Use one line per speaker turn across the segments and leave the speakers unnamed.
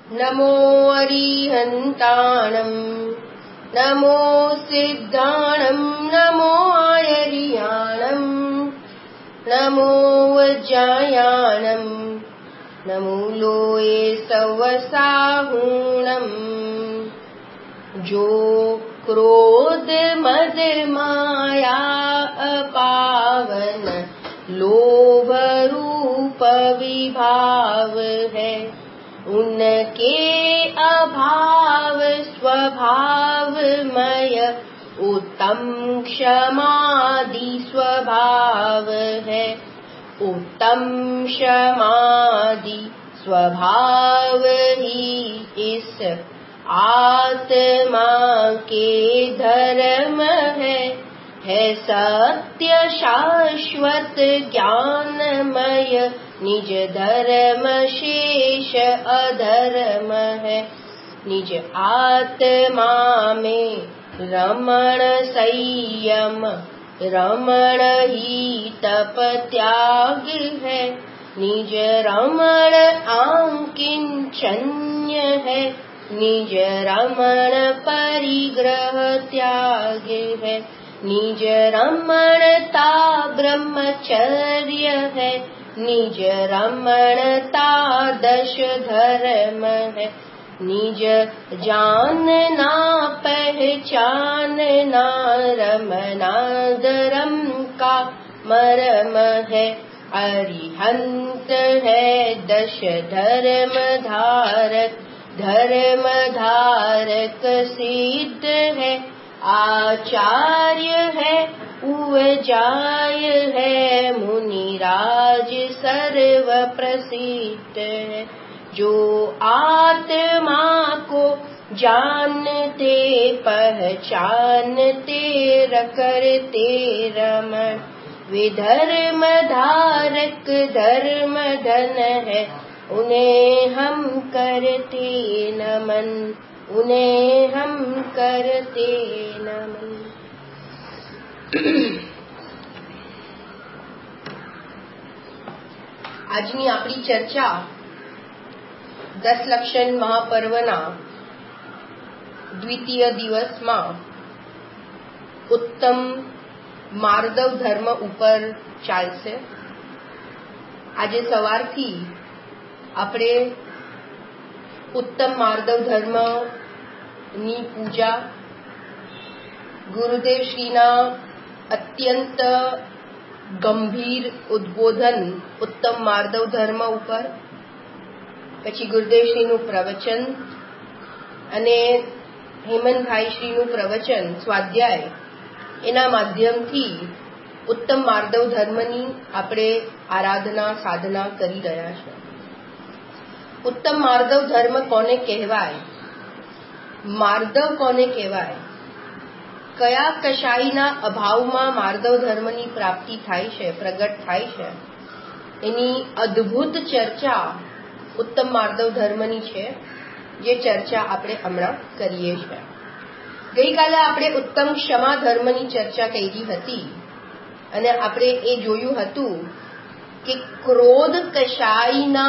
नमो अरिहन्ताणं नमो सिद्धाणं नमो आयर्याणं नमो वज्रायाणं नमो लोये सवसाहूणं जो क्रोध मद माया अपावन लोभ रूप विभाव है, उनके अभाव स्वभावमय उत्तम क्षमादि स्वभाव है। उत्तम क्षमादि स्वभाव ही इस आत्मा के धर्म है सत्य शाश्वत ज्ञानमय निज धर्म शेष अधर्म है। निज आत्मा में रमण संयम रमण ही तप त्याग है, निज रमण आंकिंचन्य है, निज रमण परिग्रह त्याग है, निज रमणता ब्रह्मचर्य है, निज रमणता दश धर्म है। निज जानना पहचानना रमना धर्म का मरम है। अरिहंत है दश धर्म धारक सिद्ध है। आचार्य है उवजाय है, मुनिराज सर्व प्रसिद्ध है। जो आत्मा को जानते पहचानते करते रमण, वे धर्म धारक धर्म धन है, उन्हें हम करते नमन, उन्हें हम करते नमन। આજની આપણી ચર્ચા 10 લક્ષણ મહાપર્વના દ્વિતીય દિવસમાં ઉત્તમ માર્દવ ધર્મ ઉપર ચાલશે। આજે સવારથી આપણે ઉત્તમ માર્દવ ધર્મની પૂજા, ગુરુદેવ શ્રીના અત્યંત ગંભીર ઉદ્બોધન ઉત્તમ માર્દવ ધર્મ ઉપર, પછી ગુરુદેવ શ્રીનું પ્રવચન અને હેમંતભાઈ શ્રીનું પ્રવચન સ્વાધ્યાય, એના માધ્યમથી ઉત્તમ માર્દવ ધર્મની આપણે આરાધના સાધના કરી રહ્યા છે। ઉત્તમ માર્દવ ધર્મ કોને કહેવાય, માર્દવ કોને કહેવાય, કયા કશાયના અભાવમાં માર્દવ ધર્મની પ્રાપ્તિ થાય છે, પ્રગટ થાય છે, એની અદ્ભુત ચર્ચા ઉત્તમ માર્દવ ધર્મની છે, જે ચર્ચા આપણે હમણાં કરીએ છીએ। ગઈકાલે આપણે ઉત્તમ ક્ષમા ધર્મની ચર્ચા કરી હતી અને આપણે એ જોયું હતું કે ક્રોધ કશાયના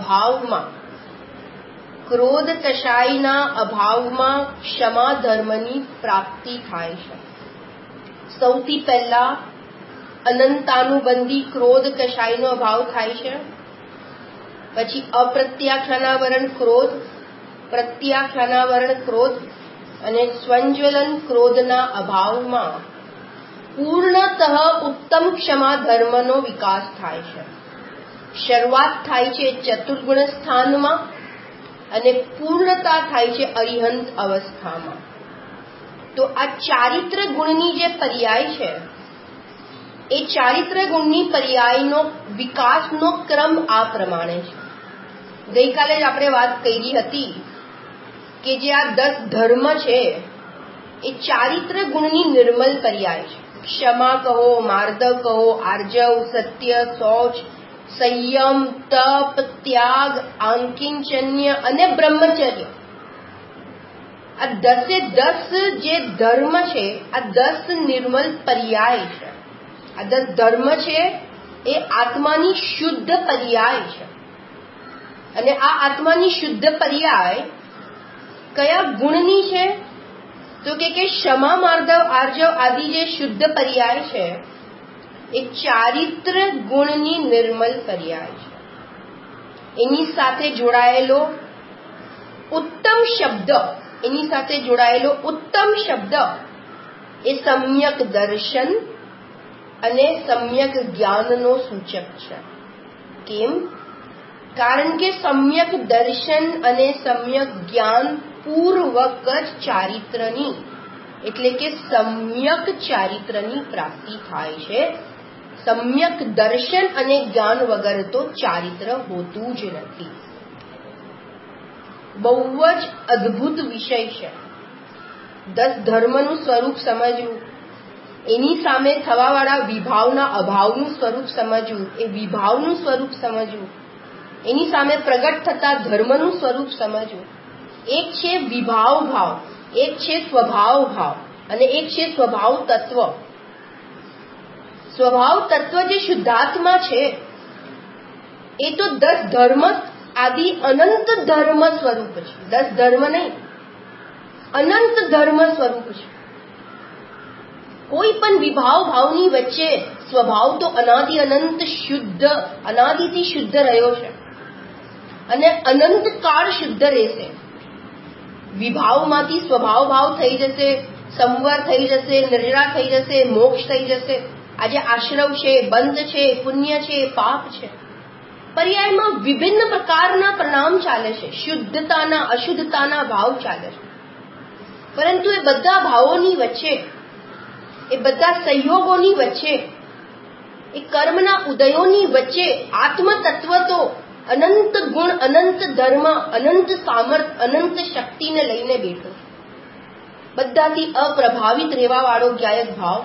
અભાવમાં ક્ષમા ધર્મની પ્રાપ્તિ થાય છે। સૌથી પહેલા અનંતાનુબંધી ક્રોધ કશાયનો અભાવ થાય છે, પછી અપ્રત્યાખ્યાનાવરણ ક્રોધ, પ્રત્યાખ્યાનાવરણ ક્રોધ અને સ્વંજ્વલન ક્રોધના અભાવમાં પૂર્ણતઃ ઉત્તમ ક્ષમા ધર્મનો વિકાસ થાય છે। શરૂઆત થાય છે ચતુર્ગુણ સ્થાનમાં અને પૂર્ણતા થાય છે અરિહંત અવસ્થામાં। તો આ ચારિત્ર ગુણની જે પર્યાય છે, એ ચારિત્ર ગુણની પર્યાયનો વિકાસનો ક્રમ આ પ્રમાણે છે। ગઈકાલે જ આપણે વાત કરી હતી કે જે આ 10 ધર્મ છે એ ચારિત્ર ગુણની નિર્મલ પર્યાય છે। ક્ષમા કહો, માર્દવ કહો, આર્જવ, સત્ય, શૌચ, સંયમ, તપ, ત્યાગ, આંકિંચન્ય અને બ્રહ્મચર્ય, આ 10 જે ધર્મ છે, આ 10 નિર્મલ પર્યાય છે। આ 10 ધર્મ છે એ આત્માની શુદ્ધ પર્યાય છે। અને આ આત્માની શુદ્ધ પર્યાય કયા ગુણની છે? તો કે ક્ષમા, માર્દવ, આર્જવ આદિ જે શુદ્ધ પર્યાય છે એ ચારિત્ર ગુણની નિર્મલ પર્યાય છે. એની સાથે જોડાયેલો ઉત્તમ શબ્દ એ સમ્યક દર્શન અને સમ્યક જ્ઞાનનો સૂચક છે. કેમ? કારણ કે સમ્યક દર્શન અને સમ્યક જ્ઞાન પૂર્વક જ ચારિત્રની એટલે કે સમ્યક ચારિત્રની પ્રાપ્તિ થાય છે. સમ્યક દર્શન અને જ્ઞાન વગર તો ચારિત્ર હોતું જ નથી. બહુ જ અદ્ભુત વિષય છે. 10 ધર્મનું સ્વરૂપ સમજવું, એની સામે થવાવાળા વિભાવના અભાવનું સ્વરૂપ સમજવું, એ વિભાવનું સ્વરૂપ સમજવું, એની સામે પ્રગટ થતા ધર્મનું સ્વરૂપ સમજવું. એક છે વિભાવ ભાવ, એક છે સ્વભાવ ભાવ અને એક છે સ્વભાવ તત્વ. સ્વભાવ તત્વ જે શુદ્ધાત્મા છે એ તો 10 ધર્મ આદિ અનંત ધર્મ સ્વરૂપ છે. 10 ધર્મ નહીં, અનંત ધર્મ સ્વરૂપ છે. કોઈ પણ વિભાવ ભાવની વચ્ચે સ્વભાવ તો અનાદિ અનંત શુદ્ધ, અનાદિથી શુદ્ધ રહ્યો છે અને અનંત કાળ શુદ્ધ રહેશે. વિભાવમાંથી સ્વભાવ ભાવ થઈ જશે, સંવર થઈ જશે, નિર્જરા થઈ જશે, મોક્ષ થઈ જશે. આજે આશ્રવ છે, બંધ છે, પુણ્ય છે, પાપ છે. પર્યાયમાં વિભિન્ન પ્રકારના પરિણામ ચાલે છે. શુદ્ધતાના, અશુદ્ધતાના ભાવ ચાલે છે. પરંતુ એ બધા ભાવોની વચ્ચે, એ બધા સંયોગોની વચ્ચે, એ કર્મના ઉદયોની વચ્ચે આત્મ તત્વ તો અનંત ગુણ, અનંત ધર્મ, અનંત સામર્થ, અનંત શક્તિને લઈને બેઠો છે. બધાથી અપ્રભાવિત રહેવાવાળો જ્ઞાયક ભાવ,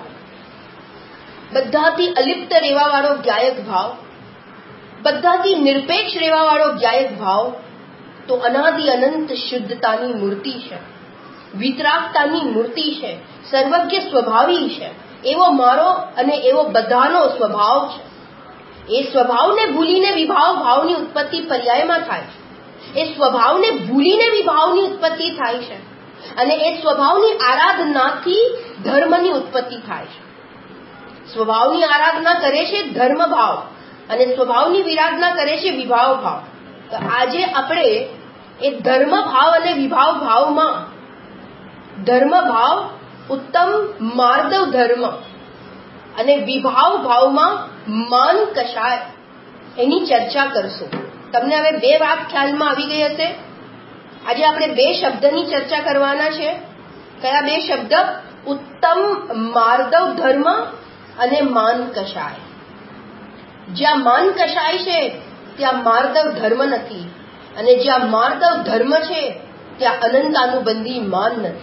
બધાથી અલિપ્ત રહેવાવાળો જ્ઞાયક ભાવ, બધાથી નિરપેક્ષ રહેવાવાળો જ્ઞાયક ભાવ તો અનાદિ અનંત શુદ્ધતાની મૂર્તિ છે, વિતરાગતાની મૂર્તિ છે, સર્વજ્ઞ સ્વભાવી છે. એવો મારો અને એવો બધાનો સ્વભાવ છે. એ સ્વભાવને ભૂલીને વિભાવ ભાવની ઉત્પત્તિ પર્યાયમાં થાય છે. એ સ્વભાવને ભૂલીને વિભાવની ઉત્પત્તિ થાય છે અને એ સ્વભાવની આરાધનાથી ધર્મની ઉત્પત્તિ થાય છે. સ્વભાવની આરાધના કરે છે ધર્મ ભાવ અને સ્વભાવની વિરાધના કરે છે વિભાવ ભાવ. તો આજે આપણે એ ધર્મ ભાવ અને વિભાવ ભાવમાં ધર્મ ભાવ ઉત્તમ માર્દવ ધર્મ અને વિભાવ ભાવમાં માન કશાય એની ચર્ચા કરશું. તમને હવે 2 વાત ખ્યાલમાં આવી ગઈ હશે. આજે આપણે 2 શબ્દની ચર્ચા કરવાના છે. કયા 2 શબ્દ? ઉત્તમ માર્દવ ધર્મ અને માન કશાય. જ્યાં માન કશાય છે ત્યાં માર્દવ ધર્મ નથી અને જ્યાં માર્દવ ધર્મ છે ત્યાં અનંતાનુબંધી માન નથી.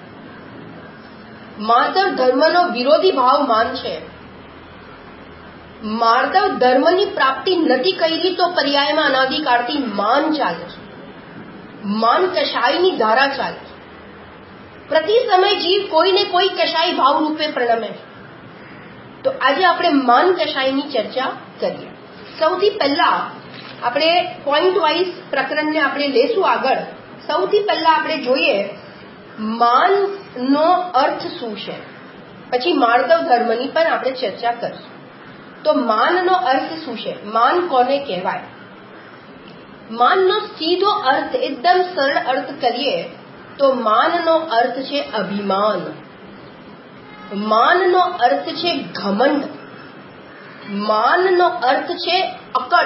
માર્દવ ધર્મનો વિરોધી ભાવ માન છે. માર્દવ ધર્મની પ્રાપ્તિ નથી કરી તો પર્યાયમાં અનાદિકાળથી માન ચાલે છે, માન કશાયની ધારા ચાલે છે. પ્રતિ સમય જીવ કોઈને કોઈ કશાય ભાવ રૂપે પ્રણમે છે. તો આજે આપણે માન કશાયની ચર્ચા કરીએ. સૌથી પહેલા આપણે પોઈન્ટ વાઇઝ પ્રકરણને આપણે લેશું આગળ. સૌથી પહેલા આપણે જોઈએ માનનો અર્થ શું છે, પછી માર્દવ ધર્મની પણ આપણે ચર્ચા કરીશું. તો માનનો અર્થ શું છે? માન કોને કહેવાય? માનનો સીધો અર્થ, એકદમ સરળ અર્થ કરીએ તો માનનો અર્થ છે અભિમાન, માનનો અર્થ છે ઘમંડ, માનનો અર્થ છે અકડ.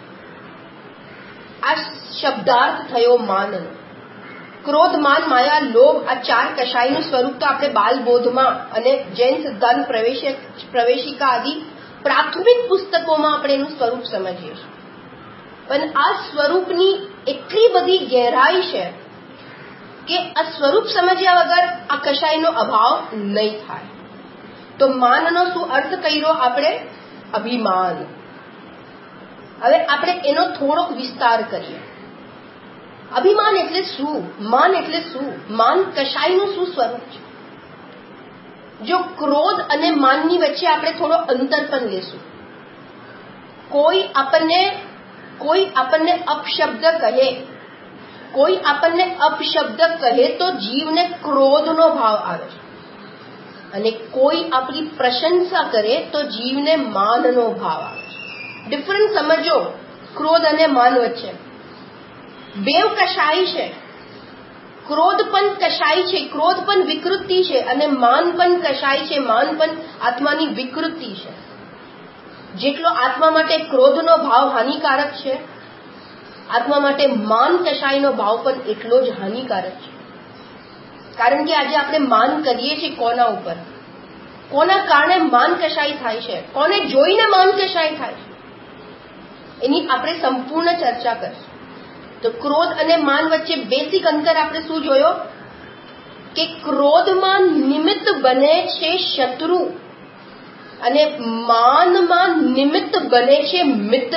આ શબ્દાર્થ થયો માનનો. ક્રોધ, માન, માયા, લોભ, આ 4 કશાયનું સ્વરૂપ તો આપણે બાલબોધમાં અને જૈન સિદ્ધાંત પ્રવેશિકા આદિ પ્રાથમિક પુસ્તકોમાં આપણે એનું સ્વરૂપ સમજીએ છીએ. પણ આ સ્વરૂપની એટલી બધી ગહેરાઈ છે કે આ સ્વરૂપ સમજ્યા વગર આ કશાયનો અભાવ નહીં થાય. તો માનનો શું અર્થ કર્યો આપણે? અભિમાન. હવે આપણે એનો થોડોક વિસ્તાર કરીએ. અભિમાન એટલે શું? માન એટલે શું? માન કશાયનું શું સ્વરૂપ છે? જો ક્રોધ અને માનની વચ્ચે આપણે થોડો અંતર પણ લેશું. કોઈ આપણને કોઈ આપણને અપશબ્દ કહે, કોઈ આપણને અપશબ્દ કહે તો જીવને ક્રોધનો ભાવ આવે છે, અને કોઈ આપણી પ્રશંસા કરે તો જીવને માનનો ભાવ આવે છે. ડિફરન્સ સમજો ક્રોધ અને માન વચ્ચે. બેવ કશાય છે. ક્રોધ પણ કશાય છે, ક્રોધ પણ વિકૃતિ છે, અને માન પણ કશાય છે, માન પણ આત્માની વિકૃતિ છે. જેટલો આત્મા માટે ક્રોધનો ભાવ હાનિકારક છે, આત્મા માટે માન કશાયનો ભાવ પણ એટલો જ હાનિકારક છે. કારણ કે આજે આપણે માન કરીએ છીએ કોના ઉપર, કોના કારણે માન કશાય થાય છે, કોને જોઈને માન કશાય થાય છે, એની આપણે સંપૂર્ણ ચર્ચા કરીશું. તો ક્રોધ અને માન વચ્ચે બેસિક અંતર આપણે શું જોયો કે ક્રોધમાં નિમિત્ત બને છે શત્રુ અને માનમાં નિમિત્ત બને છે મિત્ર.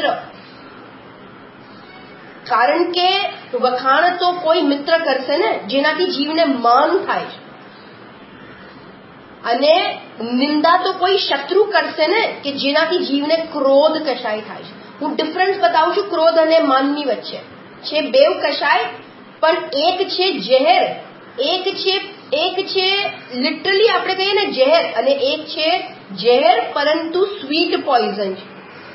કારણ કે વખાણ તો કોઈ મિત્ર કરશે ને જેનાથી જીવને માન થાય છે, અને નિંદા તો કોઈ શત્રુ કરશે ને કે જેનાથી જીવને ક્રોધ કશાય થાય છે. હું ડિફરન્સ બતાવું છું ક્રોધ અને માનની વચ્ચે. છે બેવ કશાય, પણ એક છે ઝેર, એક છે લિટરલી આપણે કહીએ ને ઝેર, અને એક છે ઝેર પરંતુ સ્વીટ પોઈઝન છે.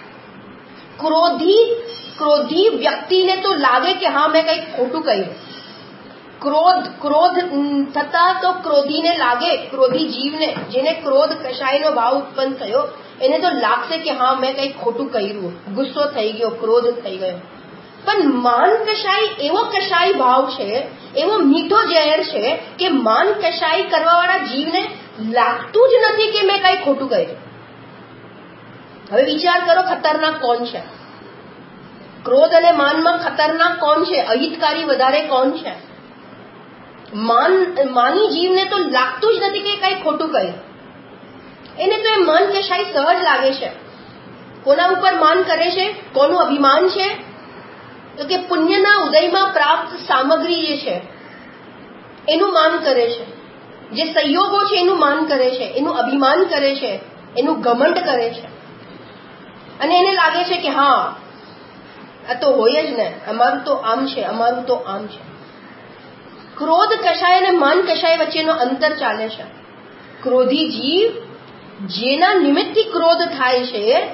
ક્રોધી વ્યક્તિને તો લાગે કે હા મેં કંઈક ખોટું કર્યું. ક્રોધ થતા તો ક્રોધીને લાગે, ક્રોધી જીવને જેને ક્રોધ કશાયનો ભાવ ઉત્પન્ન થયો એને તો લાગશે કે હા મેં કંઈક ખોટું કર્યું, ગુસ્સો થઈ ગયો, ક્રોધ થઈ ગયો. પણ માન કશાય એવો કશાય ભાવ છે, એવો મીઠો ઝેર છે કે માન કશાય કરવાવાળા જીવને લાગતું જ નથી કે મેં કંઈ ખોટું કર્યું. હવે વિચાર કરો ખતરનાક કોણ છે? ક્રોધ અને માનમાં ખતરનાક કોણ છે? અહિતકારી વધારે કોણ છે? માની જીવને તો લાગતું જ નથી કે કંઈ ખોટું કર્યું. એને તો એ માન કશાય સહજ લાગે છે. કોના ઉપર માન કરે છે? કોનું અભિમાન છે? તો કે પુણ્યના ઉદયમાં પ્રાપ્ત સામગ્રી જે છે એનું માન કરે છે, જે સંયોગો છે એનું માન કરે છે, એનું અભિમાન કરે છે, એનું ઘમંડ કરે છે, અને એને લાગે છે કે હા આ તો હોય જ ને, અમારું તો આમ છે, અમારું તો આમ છે. ક્રોધ કશાય અને માન કશાય વચ્ચેનો અંતર ચાલે છે. ક્રોધી જીવ જેના નિમિત્તથી ક્રોધ થાય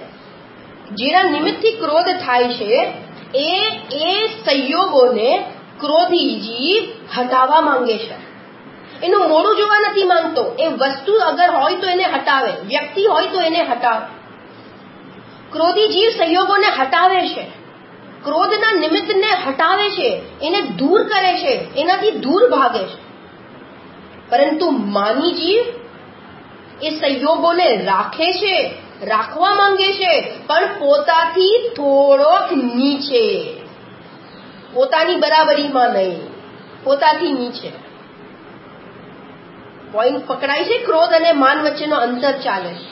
છે, એ સંયોગોને ક્રોધી જીવ હટાવવા માંગે છે. એનું મોડું જોવા નથી માંગતો. એ વસ્તુ અગર હોય તો એને હટાવે, વ્યક્તિ હોય તો એને હટાવે. ક્રોધી જીવ સંયોગોને હટાવે છે, ક્રોધના નિમિત્તને હટાવે છે, એને દૂર કરે છે, એનાથી દૂર ભાગે છે. પરંતુ માની જીવ એ સંયોગોને રાખે છે, રાખવા માંગે છે, પણ પોતાથી થોડોક નીચે, પોતાની બરાબરીમાં નહીં, પોતાથી નીચે. પોઈન્ટ પકડાય છે? ક્રોધ અને માન વચ્ચેનો અંતર ચાલે છે.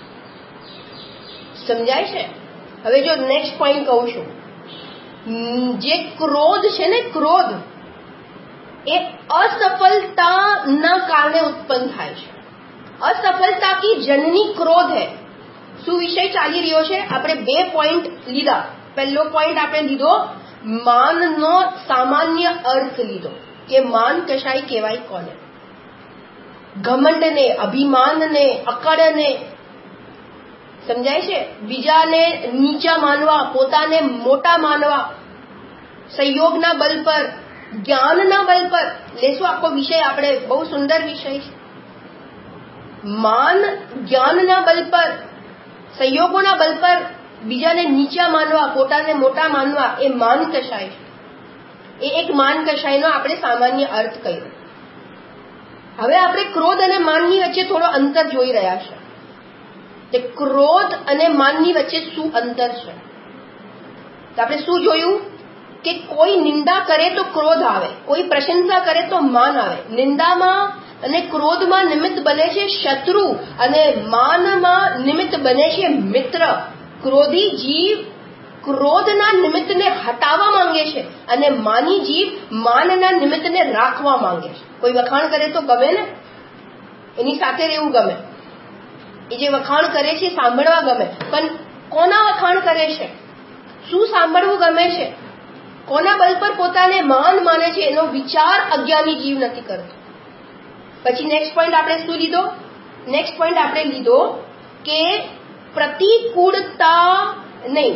સમજાય છે? હવે જો નેક્સ્ટ પોઈન્ટ કહું છું, જે ક્રોધ છે ને, ક્રોધ એ અસફળતાના કારણે ઉત્પન્ન થાય છે. असफलता की जननी क्रोध है. શું વિષય ચાલી રહ્યો છે? આપણે 2 પોઈન્ટ લીધા. પહેલો પોઈન્ટ આપણે લીધો માનનો સામાન્ય અર્થ લીધો કે માન કશાય કહેવાય કોને? ઘમંડને, અભિમાનને, અકળને. સમજાય છે? બીજાને નીચા માનવા, પોતાને મોટા માનવા, સંયોગના બલ પર, જ્ઞાનના બલ પર. લેશું આખો વિષય આપણે, બહુ સુંદર વિષય છે. માન જ્ઞાનના બલ પર, સંયોગોના બલ પર બીજાને નીચા માનવા, પોતાને મોટા માનવા, એ માન કશાય છે. એ એક માન કશાયનો આપણે સામાન્ય અર્થ કર્યો. હવે આપણે ક્રોધ અને માનની વચ્ચે થોડો અંતર જોઈ રહ્યા છે. તે ક્રોધ અને માનની વચ્ચે શું અંતર છે? તો આપણે શું જોયું કે કોઈ નિંદા કરે તો ક્રોધ આવે, કોઈ પ્રશંસા કરે તો માન આવે. નિંદામાં અને ક્રોધમાં નિમિત્ત બને છે શત્રુ, અને માનમાં નિમિત્ત બને છે મિત્ર. ક્રોધી જીવ ક્રોધના નિમિત્તને હટાવવા માંગે છે, અને માની જીવ માનના નિમિત્તને રાખવા માંગે છે. કોઈ વખાણ કરે તો ગમે ને, એની સાથે રહેવું ગમે. એ જે વખાણ કરે છે સાંભળવા ગમે, પણ કોના વખાણ કરે છે? શું સાંભળવું ગમે છે, કોના બલ પર પોતાને મહાન માને છે, એનો વિચાર અજ્ઞાની જીવ નથી કરતો. પછી નેક્સ્ટ પોઈન્ટ આપણે શું લીધો? નેક્સ્ટ પોઈન્ટ આપણે લીધો કે પ્રતિકૂળતા નહીં,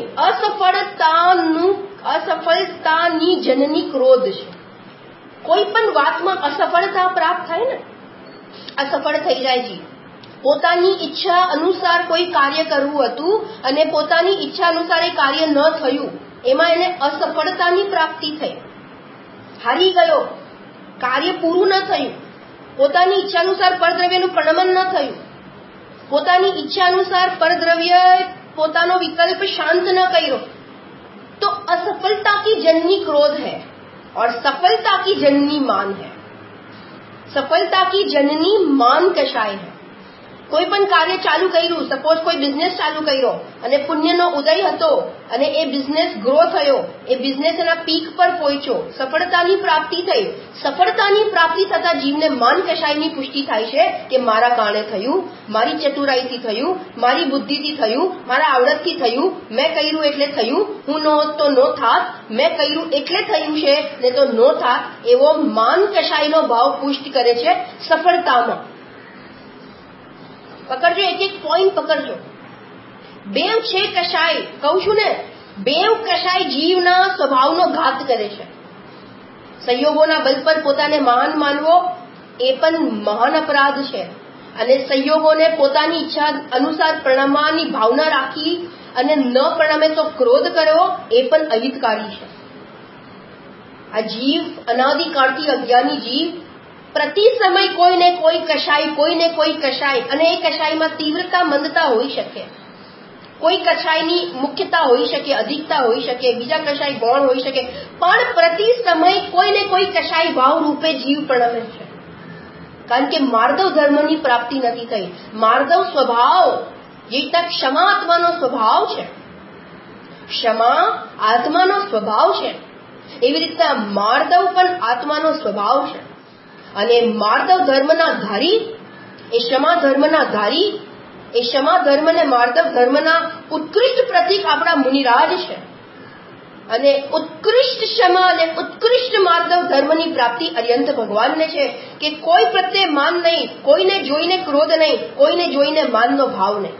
અસફળતાની જનની ક્રોધ છે. કોઈ પણ વાતમાં અસફળતા પ્રાપ્ત થાય ને, અસફળ થઈ જાય છે, પોતાની ઈચ્છા અનુસાર કોઈ કાર્ય કરવું હતું અને પોતાની ઈચ્છા અનુસાર એ કાર્ય ન થયું, એમાં એને અસફળતાની પ્રાપ્તિ થઈ, હારી ગયો, કાર્ય પૂરું ન થયું, પોતાની ઈચ્છા અનુસાર પરદ્રવ્યનું પ્રણમન ન થયું, પોતાની ઈચ્છા અનુસાર પરદ્રવ્ય પોતાનો વિકલ્પ શાંત ન કર્યો, तो असफलता की जननी क्रोध है और सफलता की जननी मान है. सफलता की जननी मान कषाय है. કોઈ પણ કાર્ય ચાલુ કર્યું, સપોઝ કોઈ બિઝનેસ ચાલુ કર્યો અને પુણ્યનો ઉદય હતો અને એ બિઝનેસ ગ્રો થયો, એ બિઝનેસ એના પીક પર પહોંચ્યો, સફળતાની પ્રાપ્તિ થઈ. સફળતાની પ્રાપ્તિ થતા જીવને માન કષાયની પુષ્ટિ થાય છે કે મારા કારણે થયું, મારી ચતુરાઈથી થયું, મારી બુદ્ધિથી થયું, મારા આવડતથી થયું, મેં કર્યું એટલે થયું, હું નો હોત તો નો થાત, મેં કર્યું એટલે થયું છે ને તો નો થાત, એવો માન કષાયનો ભાવ પુષ્ટ કરે છે સફળતામાં. પકડજો, એક એક પોઈન્ટ પકડજો. બેવ છે કષાય, કહું છું ને, બેવ કષાય જીવના સ્વભાવનો ઘાત કરે છે. સંયોગોના બલ પર પોતાને મહાન માનવો એ પણ મહાન અપરાધ છે, અને સંયોગોને પોતાની ઈચ્છા અનુસાર પ્રણમવાની ભાવના રાખી અને ન પ્રણમે તો ક્રોધ કરવો એ પણ અહિતકારી છે. આ જીવ અનાદિકાળથી અજ્ઞાની જીવ પ્રતિ સમય કોઈને કોઈ કષાય, અને એ કષાયમાં તીવ્રતા મંદતા હોઈ શકે, કોઈ કષાયની મુખ્યતા હોઈ શકે, અધિકતા હોઈ શકે, બીજા કષાય ગૌણ હોઈ શકે, પણ પ્રતિ સમય કોઈને કોઈ કષાય ભાવ રૂપે જીવ પ્રણમે છે. કારણ કે માર્દવ ધર્મની પ્રાપ્તિ નથી થઈ. માર્દવ સ્વભાવ, જે રીતના ક્ષમા આત્માનો સ્વભાવ છે, ક્ષમા આત્માનો સ્વભાવ છે, એવી રીતના માર્દવ પણ આત્માનો સ્વભાવ છે. અને માર્દવ ધર્મના ધારી, એ ક્ષમા ધર્મના ધારી, એ ક્ષમા ધર્મ ને માર્દવ ધર્મના ઉત્કૃષ્ટ પ્રતીક આપણા મુનિરાજ છે. અને ઉત્કૃષ્ટ ક્ષમા અને ઉત્કૃષ્ટ માર્દવ ધર્મની પ્રાપ્તિ અર્યંત ભગવાનને છે કે કોઈ પ્રત્યે માન નહીં, કોઈને જોઈને ક્રોધ નહીં, કોઈને જોઈને માનનો ભાવ નહીં.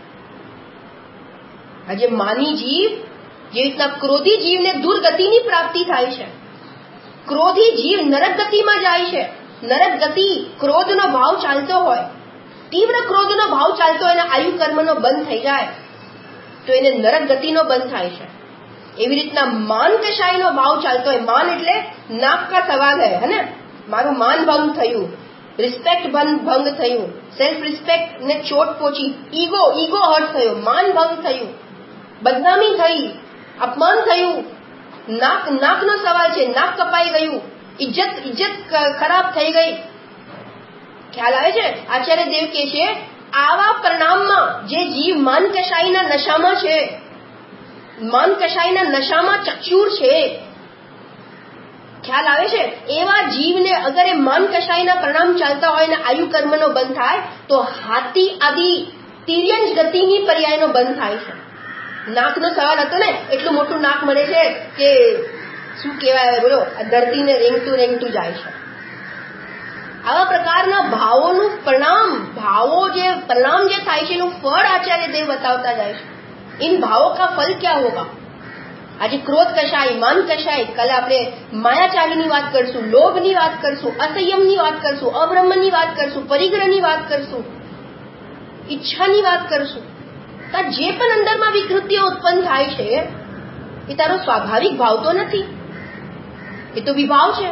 આજે માની જીવ, જે રીતના ક્રોધી જીવને દુર્ગતિની પ્રાપ્તિ થાય છે, ક્રોધી જીવ નરક ગતિમાં જાય છે. નરક ગતિ, ક્રોધનો ભાવ ચાલતો હોય, તીવ્ર ક્રોધનો ભાવ ચાલતો હોય અને આયુ કર્મનો બંધ થઈ જાય તો એને નરક ગતિનો બંધ થાય છે. એવી રીતના માન કષાયનો ભાવ ચાલતો હોય, માન એટલે નાક કા સવાલ હે ને, મારું માન ભંગ થયું, રિસ્પેક્ટ ભંગ થયું, સેલ્ફ રિસ્પેક્ટ ને ચોટ પહોંચી, ઈગો હર્ટ થયો, માન ભંગ થયું, બદનામી થઈ, અપમાન થયું, નાકનો સવાલ છે, નાક કપાઈ ગયું, ઇજ્જત ખરાબ થઈ ગઈ. ખ્યાલ આવે છે? આચાર્ય દેવ કહે છે આવા પરિણામમાં જે જીવ માન કષાયના નશામાં છે, માન કષાયના નશામાં ચક્ષુર છે, ખ્યાલ આવે છે, એવા જીવને અગર એ માન કષાયના પરિણામ ચાલતા હોય ને આયુ કર્મનો બંધ થાય તો હાથી આદિ તિર્યંશ ગતિની પર્યાયનો બંધ થાય છે. નાકનો સવાલ હતો ને, એટલું મોટું નાક મળે છે કે શું કહેવાય, બોલો, ધરતીને રેંગતું જાય છે. આવા પ્રકારના ભાવોનું પરિણામ, પરિણામ જે થાય છે એનું ફળ આચાર્ય દેવ બતાવતા જાય છે. इन भावों का फल क्या होगा? આજે ક્રોધ કષાય, માન કષાય, કાલે આપણે માયાચારીની વાત કરશું, લોભની વાત કરશું, અસંયમની વાત કરશું, અબ્રહ્મની વાત કરશું, પરિગ્રહની વાત કરશું, ઈચ્છાની વાત કરશું. તો જે પણ અંદરમાં વિકૃતિઓ ઉત્પન્ન થાય છે એ તારો સ્વાભાવિક ભાવ તો નથી, એ તો વિભાવ છે.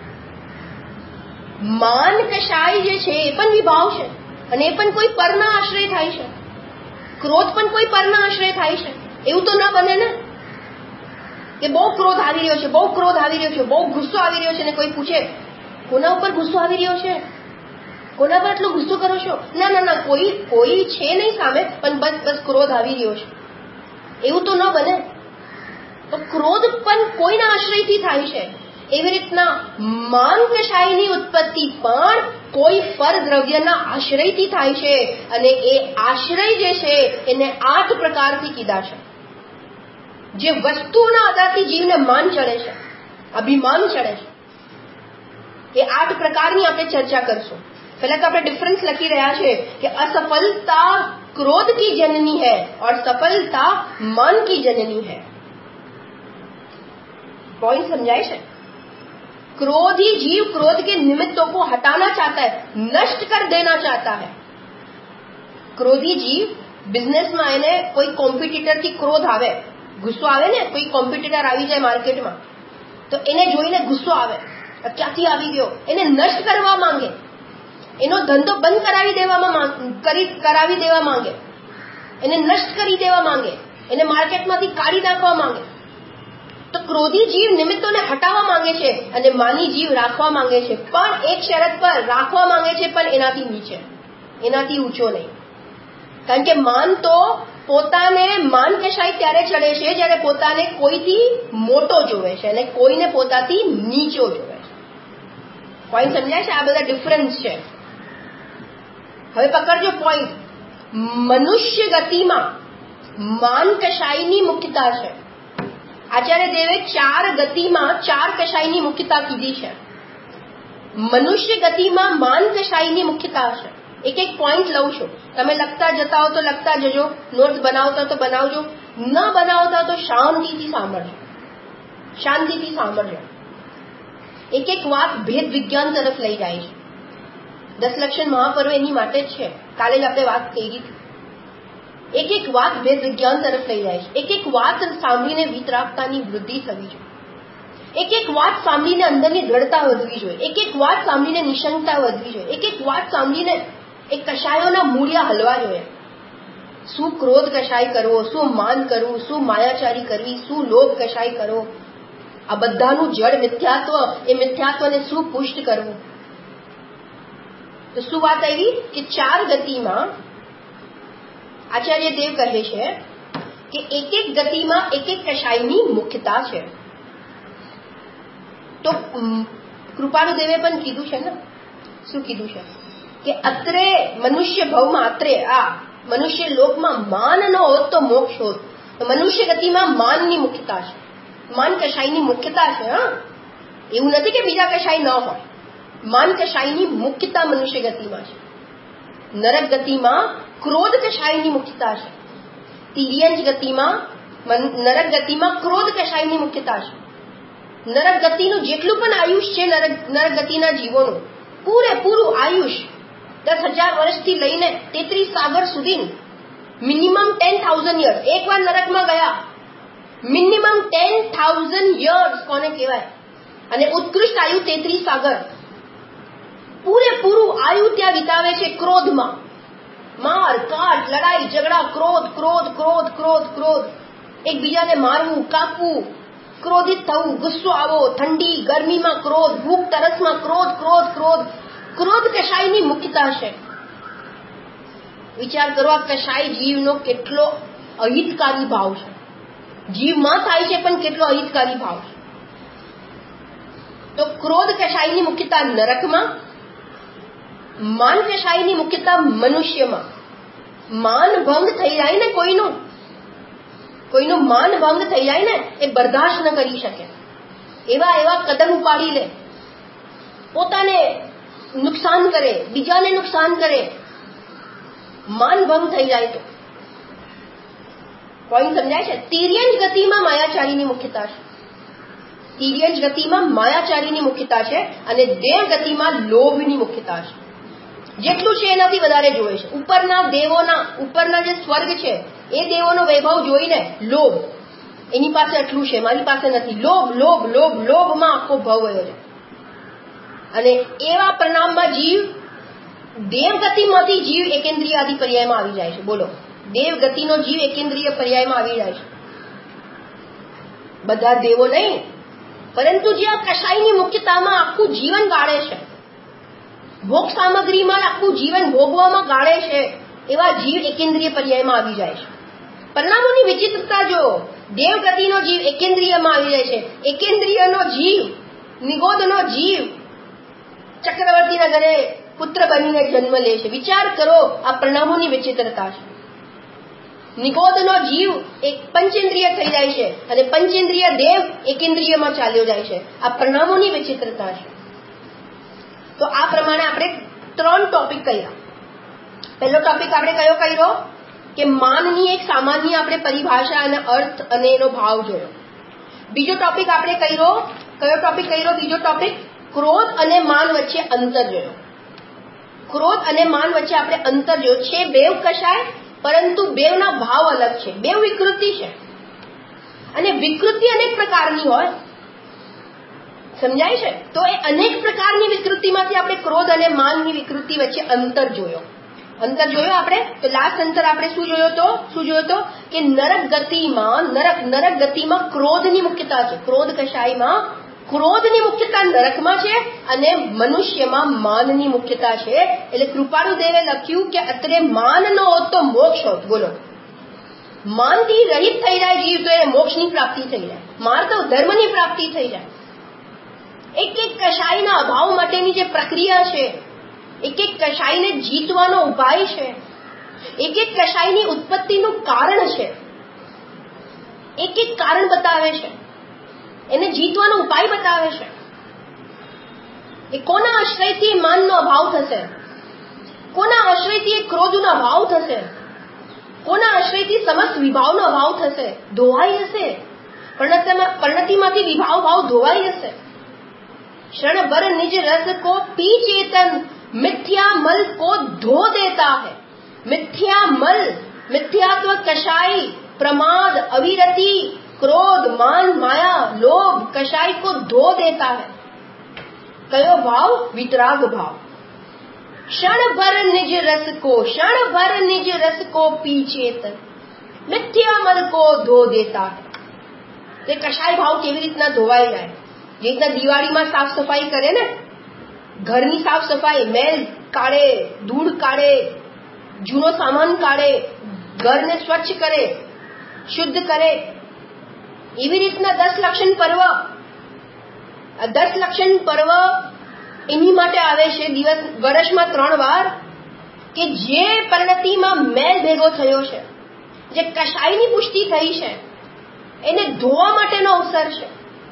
માન કષાય જે છે એ પણ વિભાવ છે, અને એ પણ કોઈ પરના આશ્રય થાય છે. ક્રોધ પણ કોઈ પરના આશ્રય થાય છે. એવું તો ના બને ને કે બહુ ક્રોધ આવી રહ્યો છે, બહુ ક્રોધ આવી રહ્યો છે, બહુ ગુસ્સો આવી રહ્યો છે, ને કોઈ પૂછે કોના ઉપર ગુસ્સો આવી રહ્યો છે, કોના પર એટલો ગુસ્સો કરો છો? ના, કોઈ છે નહીં સામે, પણ બસ ક્રોધ આવી રહ્યો છે. એવું તો ન બને. તો ક્રોધ પણ કોઈના આશ્રયથી થાય છે. એવી રીતના માન કષાયની ઉત્પત્તિ પણ કોઈ પર દ્રવ્યના આશ્રયથી થાય છે, અને એ આશ્રય જે છે એને 8 પ્રકારથી કીધા છે. જે વસ્તુના આધારથી જીવને માન ચડે છે, અભિમાન ચડે છે, એ 8 પ્રકારની આપણે ચર્ચા કરશું. पहले तो આપણે डिफरेंस लगी રહ્યા છે कि असफलता क्रोध की जननी है और सफलता मान की जननी है. पॉइंट समझाए છે? क्रोधी जीव क्रोध के निमित्तों को हटाना चाहता है, नष्ट कर देना चाहता है. क्रोधी जीव બિઝનેસમાં એને કોઈ કોમ્પિટિટરથી ક્રોધ આવે, ગુસ્સો આવે ને, કોઈ કોમ્પિટિટર આવી જાય માર્કેટમાં તો એને જોઈને ગુસ્સો આવે, ક્યાંથી આવી ગયો, એને નષ્ટ કરવા માંગે, એનો ધંધો બંધ કરાવી દેવા માંગે, એને નષ્ટ કરી દેવા માંગે, એને માર્કેટમાંથી કાઢી નાખવા માંગે. તો ક્રોધી જીવ નિમિત્તોને હટાવવા માંગે છે અને માની જીવ રાખવા માંગે છે, પણ એક શરત પર રાખવા માંગે છે, પણ એનાથી નીચે, એનાથી ઊંચો નહીં. કારણ કે માન તો પોતાને માન કશાય ત્યારે ચડે છે જ્યારે પોતાને કોઈથી મોટો જોવે છે અને કોઈને પોતાથી નીચો જોવે છે. પોઈન્ટ સમજાય છે? આ બધા ડિફરન્સ છે. હવે પકડજો પોઈન્ટ. મનુષ્ય ગતિમાં માન કશાયની મુખ્યતા છે. આચાર્ય દેવે 4 ગતિમાં 4 કશાયની મુખ્યતા કીધી છે. મનુષ્ય ગતિમાં માન કશાયની મુખ્યતા છે. એક એક પોઈન્ટ લઉં છું, તમે લખતા જતા હો તો લખતા જજો, નોટ્સ બનાવતા તો બનાવજો, ન બનાવતા તો શાંતિથી સાંભળજો. એક એક વાત ભેદ વિજ્ઞાન તરફ લઈ જાય છે. 10 લક્ષણ મહાપર્વ એની માટે જ છે, કાલે જ આપણે વાત કરી હતી. એક એક વાત ભેદ વિજ્ઞાન તરફ લઈ જાય છે. એક એક વાત સાંભળીને વિતરાગતાની વૃદ્ધિ થવી જોઈએ. એક એક વાત સાંભળીને અંદરની દ્રઢતા વધવી જોઈએ. એક એક વાત સાંભળીને નિશંકતા વધવી જોઈએ. એક એક વાત સાંભળીને એ કશાયોના મૂળિયા હલવા જોઈએ. શું ક્રોધ કશાય કરવો, શું માન કરવું, શું માયાચારી કરવી, શું લોભ કશાય કરવો, આ બધાનું જડ મિથ્યાત્વ, એ મિથ્યાત્વને શું પુષ્ટ કરવું. તો શું વાત આવી કે 4 ગતિમાં આચાર્ય દેવ કહે છે કે એક એક ગતિમાં એક એક કશાયની મુખ્યતા છે. તો કૃપાળુદેવે પણ કીધું છે ને, શું કીધું છે કે અત્રે મનુષ્ય ભવમાં, અત્રે આ મનુષ્ય લોકમાં માન ન હોત તો મોક્ષ હોત. તો મનુષ્ય ગતિમાં માનની મુખ્યતા છે, માન કશાયની મુખ્યતા છે. હા, એવું નથી કે બીજા કશાય ન હોય. માન કશાયની મુખ્યતા મનુષ્ય ગતિમાં છે. નરક ગતિમાં ક્રોધ કશાયની મુખ્યતા છે. તિર્યંજ ગતિમાં, નરક ગતિમાં ક્રોધ કશાયની મુખ્યતા છે. નરક ગતિનું જેટલું પણ આયુષ છે, નરક ગતિના જીવોનું પૂરેપૂરું આયુષ 10,000 વર્ષથી લઈને 33 સાગર સુધી, મિનિમમ 10,000 યર્સ. એકવાર નરકમાં ગયા, મિનિમમ 10,000 યર્સ કોને કહેવાય, અને ઉત્કૃષ્ટ આયુ 33 સાગર. પૂરેપૂરું આયુ ત્યાં વિતાવે છે ક્રોધમાં. માર કાટ, લડાઈ ઝઘડા, ક્રોધ ક્રોધ ક્રોધ ક્રોધ ક્રોધ, એકબીજાને મારવું, કાપવું, ક્રોધિત થવું, ગુસ્સો આવો, ઠંડી ગરમીમાં ક્રોધ, ભૂખ તરસમાં ક્રોધ ક્રોધ ક્રોધ. ક્રોધ કશાયની મુખ્યતા છે. વિચાર કરો, આ કશાય જીવનો કેટલો અહિતકારી ભાવ છે. જીવમાં થાય છે પણ કેટલો અહિતકારી ભાવ છે. તો ક્રોધ કશાયની મુખ્યતા નરકમાં, માન કશાયની મુખ્યતા મનુષ્યમાં. માન ભંગ થઈ જાય ને, કોઈનું માન ભંગ થઈ જાય ને, એ બરદાસ્ત ન કરી શકે, એવા કદમ ઉપાડી લે, પોતાને નુકસાન કરે, બીજાને નુકસાન કરે, માન ભંગ થઈ જાય તો. પોઈન્ટ સમજાય છે? તિર્યંજ ગતિમાં માયાચારીની મુખ્યતા છે. તિર્યંજ ગતિમાં માયાચારીની મુખ્યતા છે અને દેવ ગતિમાં લોભની મુખ્યતા છે. જેટલું છે એનાથી વધારે જોવે છે. ઉપરના જે સ્વર્ગ છે એ દેવોનો વૈભવ જોઈને લોભ, એની પાસે આટલું છે, મારી પાસે નથી. લોભ લોભ લોભ લોભમાં આખો ભાવ વયો છે. અને એવા પરિણામમાં જીવ, દેવ ગતિમાંથી જીવ એકેન્દ્રિય આદિ પર્યાયમાં આવી જાય છે. બોલો, દેવ ગતિનો જીવ એકેન્દ્રિય પર્યાયમાં આવી જાય છે. બધા દેવો નહીં, પરંતુ જે આ કશાયની મુખ્યતામાં આખું જીવન ગાળે છે, ભોગ સામગ્રીમાં આખું જીવન ભોગવામાં ગાળે છે, એવા જીવ એકેન્દ્રિય પર્યાયમાં આવી જાય છે. પરિણામોની વિચિત્રતા જો, દેવ ગતિનો જીવ એકેન્દ્રિયમાં આવી જાય છે. એકેન્દ્રિયનો જીવ, નિગોદનો જીવ ચક્રવર્તીના ઘરે પુત્ર બનીને જન્મ લે છે. વિચાર કરો, આ પરિણામોની વિચિત્રતા છે. નિગોદનો જીવ એક પંચેન્દ્રિય થઈ જાય છે અને પંચેન્દ્રિય દેવ એકેન્દ્રિયમાં ચાલ્યો જાય છે. આ પરિણામોની વિચિત્રતા છે. તો આ પ્રમાણે આપણે 3 ટોપિક કર્યા. પહેલો ટોપિક આપણે કયો કર્યો કે માનની એક સામાન્ય આપણે પરિભાષા અને અર્થ અને એનો ભાવ જોયો. બીજો ટોપિક આપણે કર્યો, કયો ટોપિક કર્યો? બીજો ટોપિક ક્રોધ અને માન વચ્ચે અંતર જોયો. ક્રોધ અને માન વચ્ચે આપણે અંતર જોયું છે. બેવ કશાય, પરંતુ બેવના ભાવ અલગ છે. બેવ વિકૃતિ છે અને વિકૃતિ અનેક પ્રકારની હોય, સમજાય છે? તો એ અનેક પ્રકારની વિકૃતિમાંથી આપણે ક્રોધ અને માનની વિકૃતિ વચ્ચે અંતર જોયો. આપણે તો લાસ્ટ અંતર આપણે શું જોયો તો કે નરક ગતિમાં ક્રોધની મુખ્યતા છે. ક્રોધ કશાયમાં ક્રોધની મુખ્યતા નરકમાં છે અને મનુષ્યમાં માનની મુખ્યતા છે. એટલે કૃપાળુદેવે લખ્યું કે અત્રે માન ન હોત તો મોક્ષ હોત. બોલો, માનથી રહિત થઈ જાય જીવ તો એને મોક્ષની પ્રાપ્તિ થઈ જાય, માર તો ધર્મની પ્રાપ્તિ થઈ જાય. એક કશાયના અભાવ માટેની જે પ્રક્રિયા છે, એક કશાયને જીતવાનો ઉપાય છે, એક કશાયની ઉત્પત્તિનું કારણ છે, એક કારણ બતાવે છે, એને જીતવાનો ઉપાય બતાવે છે. એ કોના આશ્રયથી માનનો અભાવ થશે, કોના આશ્રયથી ક્રોધનો અભાવ થશે, કોના આશ્રયથી સમસ્ત વિભાવનો અભાવ થશે? ધોવાઈ હશે, પરિણતિમાંથી વિભાવ ભાવ ધોવાઈ હશે. क्षण भर निज रस को पी चेतन मिथ्या मल को धो देता है. मिथ्या मल, मिथ्यात्व कषाय, प्रमाद, अविरति, क्रोध, मान, माया, लोभ कषाय को धो देता है. कयो भाव? वितराग भाव. क्षण भर निज रस को पी चेतन मिथ्या मल को धो देता है. તે કશાય ભાવ કેવી રીતના ધોવાઈ જાય? જે રીતના દિવાળીમાં સાફ સફાઈ કરે ને, ઘરની સાફ સફાઈ, મેલ કાઢે, ધૂળ કાઢે, જૂનો સામાન કાઢે, ઘરને સ્વચ્છ કરે, શુદ્ધ કરે, એવી રીતના 10 લક્ષણ પર્વ એની માટે આવે છે વર્ષમાં 3 વાર, કે જે પરિણતિમાં મેલ ભેગો થયો છે, જે કશાયની પુષ્ટિ થઈ છે, એને ધોવા માટેનો અવસર છે.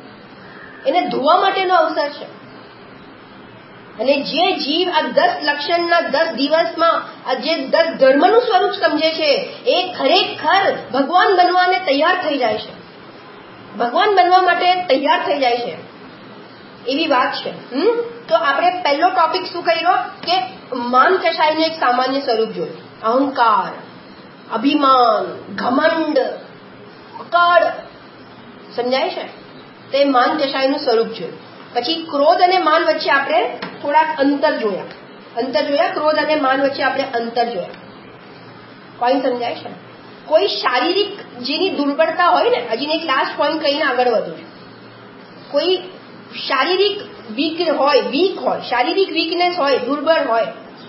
અને જે જીવ આ 10 લક્ષણના 10 દિવસમાં આ જે 10 ધર્મનું સ્વરૂપ સમજે છે, એ ખરેખર ભગવાન બનવાને તૈયાર થઈ જાય છે, ભગવાન બનવા માટે તૈયાર થઈ જાય છે, એવી વાત છે. તો આપણે પહેલો ટોપિક શું કર્યો કે માન કશાયનું એક સામાન્ય સ્વરૂપ જોયું. અહંકાર, અભિમાન, ઘમંડ, અકડ, સમજાય છે? તે માન કશાયનું સ્વરૂપ જોયું. પછી ક્રોધ અને માન વચ્ચે આપણે થોડાક અંતર જોયા. ક્રોધ અને માન વચ્ચે આપણે અંતર જોયા. પોઈન્ટ સમજાય છે? કોઈ શારીરિક જેની દુર્બળતા હોય ને, હજી એક લાસ્ટ પોઈન્ટ કહીને આગળ વધું છું. કોઈ શારીરિક વીક હોય, શારીરિક વીકનેસ હોય, દુર્બળ હોય,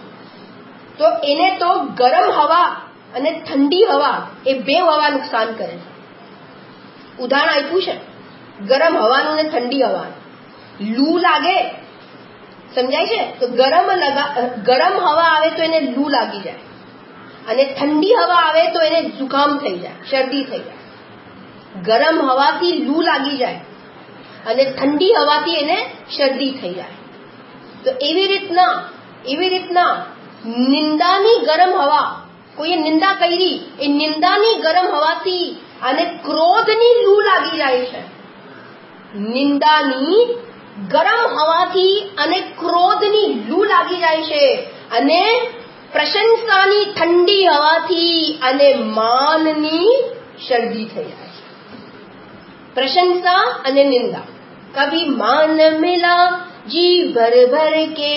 તો એને તો ગરમ હવા અને ઠંડી હવા એ બે હવા નુકસાન કરે છે. ઉદાહરણ આપ્યું છે, ગરમ હવાનું અને ઠંડી હવાનું. લૂ લાગે, સમજાય છે? તો ગરમ હવા આવે તો એને લૂ લાગી જાય, અને ઠંડી હવા આવે તો એને જુકામ થઈ જાય, શરદી થઈ જાય. ગરમ હવાથી લૂ લાગી જાય અને ઠંડી હવાથી એને શરદી થઈ જાય. તો એવી રીતના નિંદાની ગરમ હવા, કોઈએ નિંદા કરી, એ નિંદાની ગરમ હવાથી અને ક્રોધની લૂ લાગી જાય છે. નિંદાની ગરમ હવાથી અને ક્રોધની લૂ લાગી જાય છે, અને પ્રશંસાની ઠંડી હવાથી અને માનની શરદી થઈ જાય છે. પ્રશંસા અને નિંદા. કભી માન મિલા જી ભર ભર કે,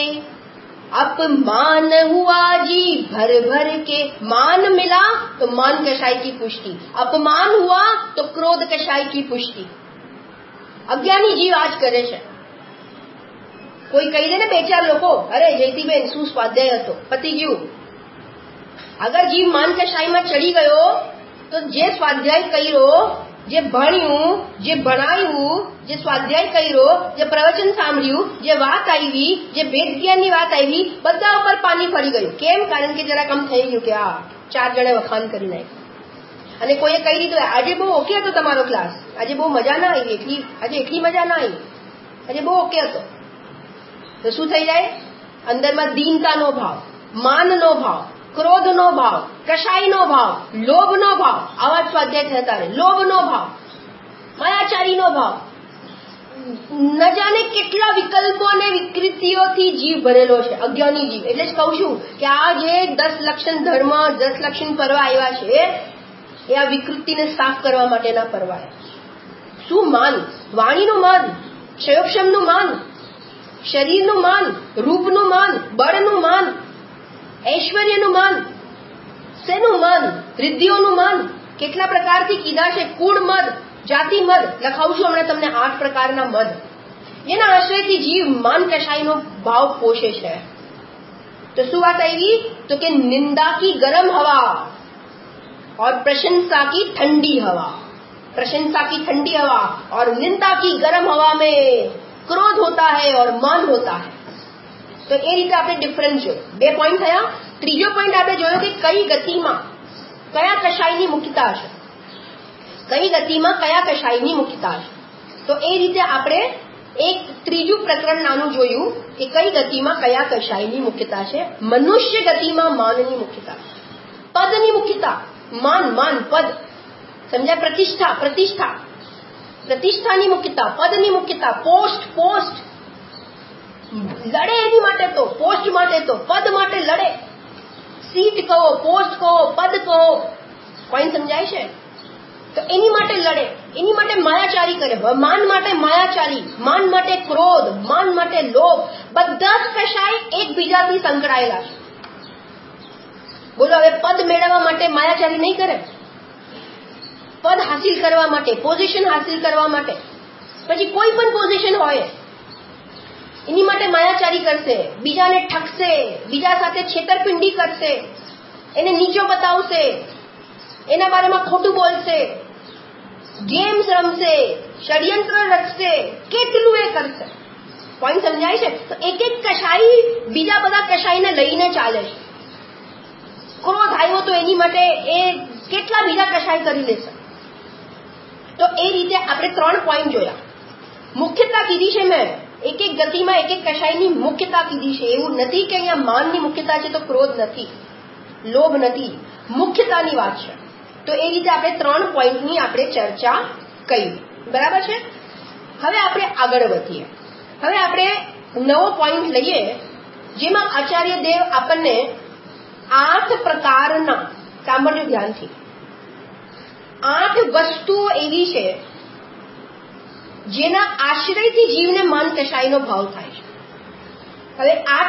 अपमान हुआ जी भर भर के. मान मिला तो मान कषाय की पुष्टि, अपमान हुआ तो क्रोध कषाय की पुष्टि. અજ્ઞાની જીવ આજ કરે છે. કોઈ કહી દે ને 2-4 લોકો, અરે જયતીબેન શું સ્વાધ્યાય હતો, પતી ગયું. અગર જીવ માન કષાયમાં ચડી ગયો તો જે સ્વાધ્યાય કર્યો, જે ભણ્યું, જે ભણાયું, જે સ્વાધ્યાય કર્યો, જે પ્રવચન સાંભળ્યું, જે વાત આવી, જે વેદ જ્ઞાનની વાત આવી, બધા ઉપર પાણી ફરી ગયું. કેમ? કારણ કે જરા કમ થઈ ગયું કે આ 4 જણે વખાણ કરી નાખ્યું. અને કોઈએ કહી દીધું આજે બહુ ઓકે હતો તમારો ક્લાસ, આજે બહુ મજા ના આવી, આજે એટલી મજા ના આવી, આજે બહુ ઓકે હતો, તો શું થઈ જાય? અંદરમાં દીનતાનો ભાવ, માનનો ભાવ, ક્રોધનો ભાવ, કશાયનો ભાવ, લોભનો ભાવ, આવા જ સ્વાધ્યાય થતા રહે. લોભનો ભાવ, માયાચારીનો ભાવ, ન જાણે કેટલા વિકલ્પો અને વિકૃતિઓથી જીવ ભરેલો છે, અજ્ઞાની જીવ. એટલે જ કહું છું કે આ જે 10 લક્ષણ ધર્મ, 10 લક્ષણ પર્વ આવ્યા છે એ આ વિકૃતિને સાફ કરવા માટેના પર્વ આવ્યા. શું માન? વાણીનું માન, ક્ષયોક્ષમનું માન, શરીરનું માન, રૂપનું માન, બળનું માન, ઐશ્વર્યનું માન, શેનું માન? રિદ્ધિઓનું માન. કેટલા પ્રકારથી કીધા છે? કુળ મદ, જાતિ મદ, લખાવું છું હમણાં તમને 8 પ્રકારના મદ, જેના આશ્રયથી જીવ માન કશાયનો ભાવ પોષે છે. તો શું વાત આવી? તો કે નિંદા કી ગરમ હવા और प्रशंसा की ठंडी हवा, प्रशंसा की ठंडी हवा और निंदा की गर्म हवा में क्रोध होता है और मान होता है. તો એ રીતે આપણે ડિફરન્સ જોયો. 2 પોઈન્ટ થયા. ત્રીજો પોઈન્ટ આપણે જોયો કે કઈ ગતિમાં કયા કશાયની મુખ્યતા છે, કઈ ગતિમાં કયા કશાયની મુખ્યતા છે. તો એ રીતે આપણે એક ત્રીજું પ્રકરણ નાનું જોયું કે કઈ ગતિમાં કયા કશાયની મુખ્યતા છે. મનુષ્ય ગતિમાં માનની મુખ્યતા, પદની મુખ્યતા. માન, માન, પદ સમજાય? પ્રતિષ્ઠા, પ્રતિષ્ઠા, પ્રતિષ્ઠાની મુખ્યતા, પદની મુખ્યતા. પોસ્ટ, પોસ્ટ લડે એની માટે, તો પોસ્ટ માટે, તો પદ માટે લડે. સીટ કહો, પોસ્ટ કહો, પદ કહો, કોઈ સમજાય છે? તો એની માટે લડે, એની માટે માયાચારી કરે. માન માટે માયાચારી, માન માટે ક્રોધ, માન માટે લોભ, બધા જ કશાય એકબીજાથી સંકળાયેલા છે. બોલો હવે પદ મેળવવા માટે માયાચારી નહીં કરે? પદ હાસિલ કરવા માટે, પોઝિશન હાસિલ કરવા માટે, પછી કોઈ પણ પોઝિશન હોય એની માટે માયાચારી કરશે, બીજાને ઠગશે, બીજા સાથે છેતરપિંડી કરશે, એને નીચો બતાવશે, એના બારેમાં ખોટું બોલશે, ગેમ્સ રમશે, ષડયંત્ર રચશે, કેટલું એ કરશે. પોઈન્ટ સમજાય છે? તો એક એક કશાઈ બીજા બધા કશાઈને લઈને ચાલે છે. ક્રોધ આવ્યો તો એની માટે એ કેટલા બીજા કશાય કરી લેશે. તો એ રીતે આપણે 3 પોઈન્ટ જોયા. મુખ્યતા કીધી છે મેં, એક એક ગતિમાં એક એક કશાયની મુખ્યતા કીધી છે. એવું નથી કે અહીંયા માનની મુખ્યતા છે તો ક્રોધ નથી, લોભ નથી, મુખ્યતાની વાત છે. તો એ રીતે આપણે 3 પોઈન્ટની આપણે ચર્ચા કરી. બરાબર છે? હવે આપણે આગળ વધીએ. હવે આપણે નવો પોઈન્ટ લઈએ જેમાં આચાર્ય દેવ આપણને 8 પ્રકારના, સાંભળજો ધ્યાનથી, 8 વસ્તુઓ એવી છે જેના આશ્રયથી જીવને માન કશાયનો ભાવ થાય છે. હવે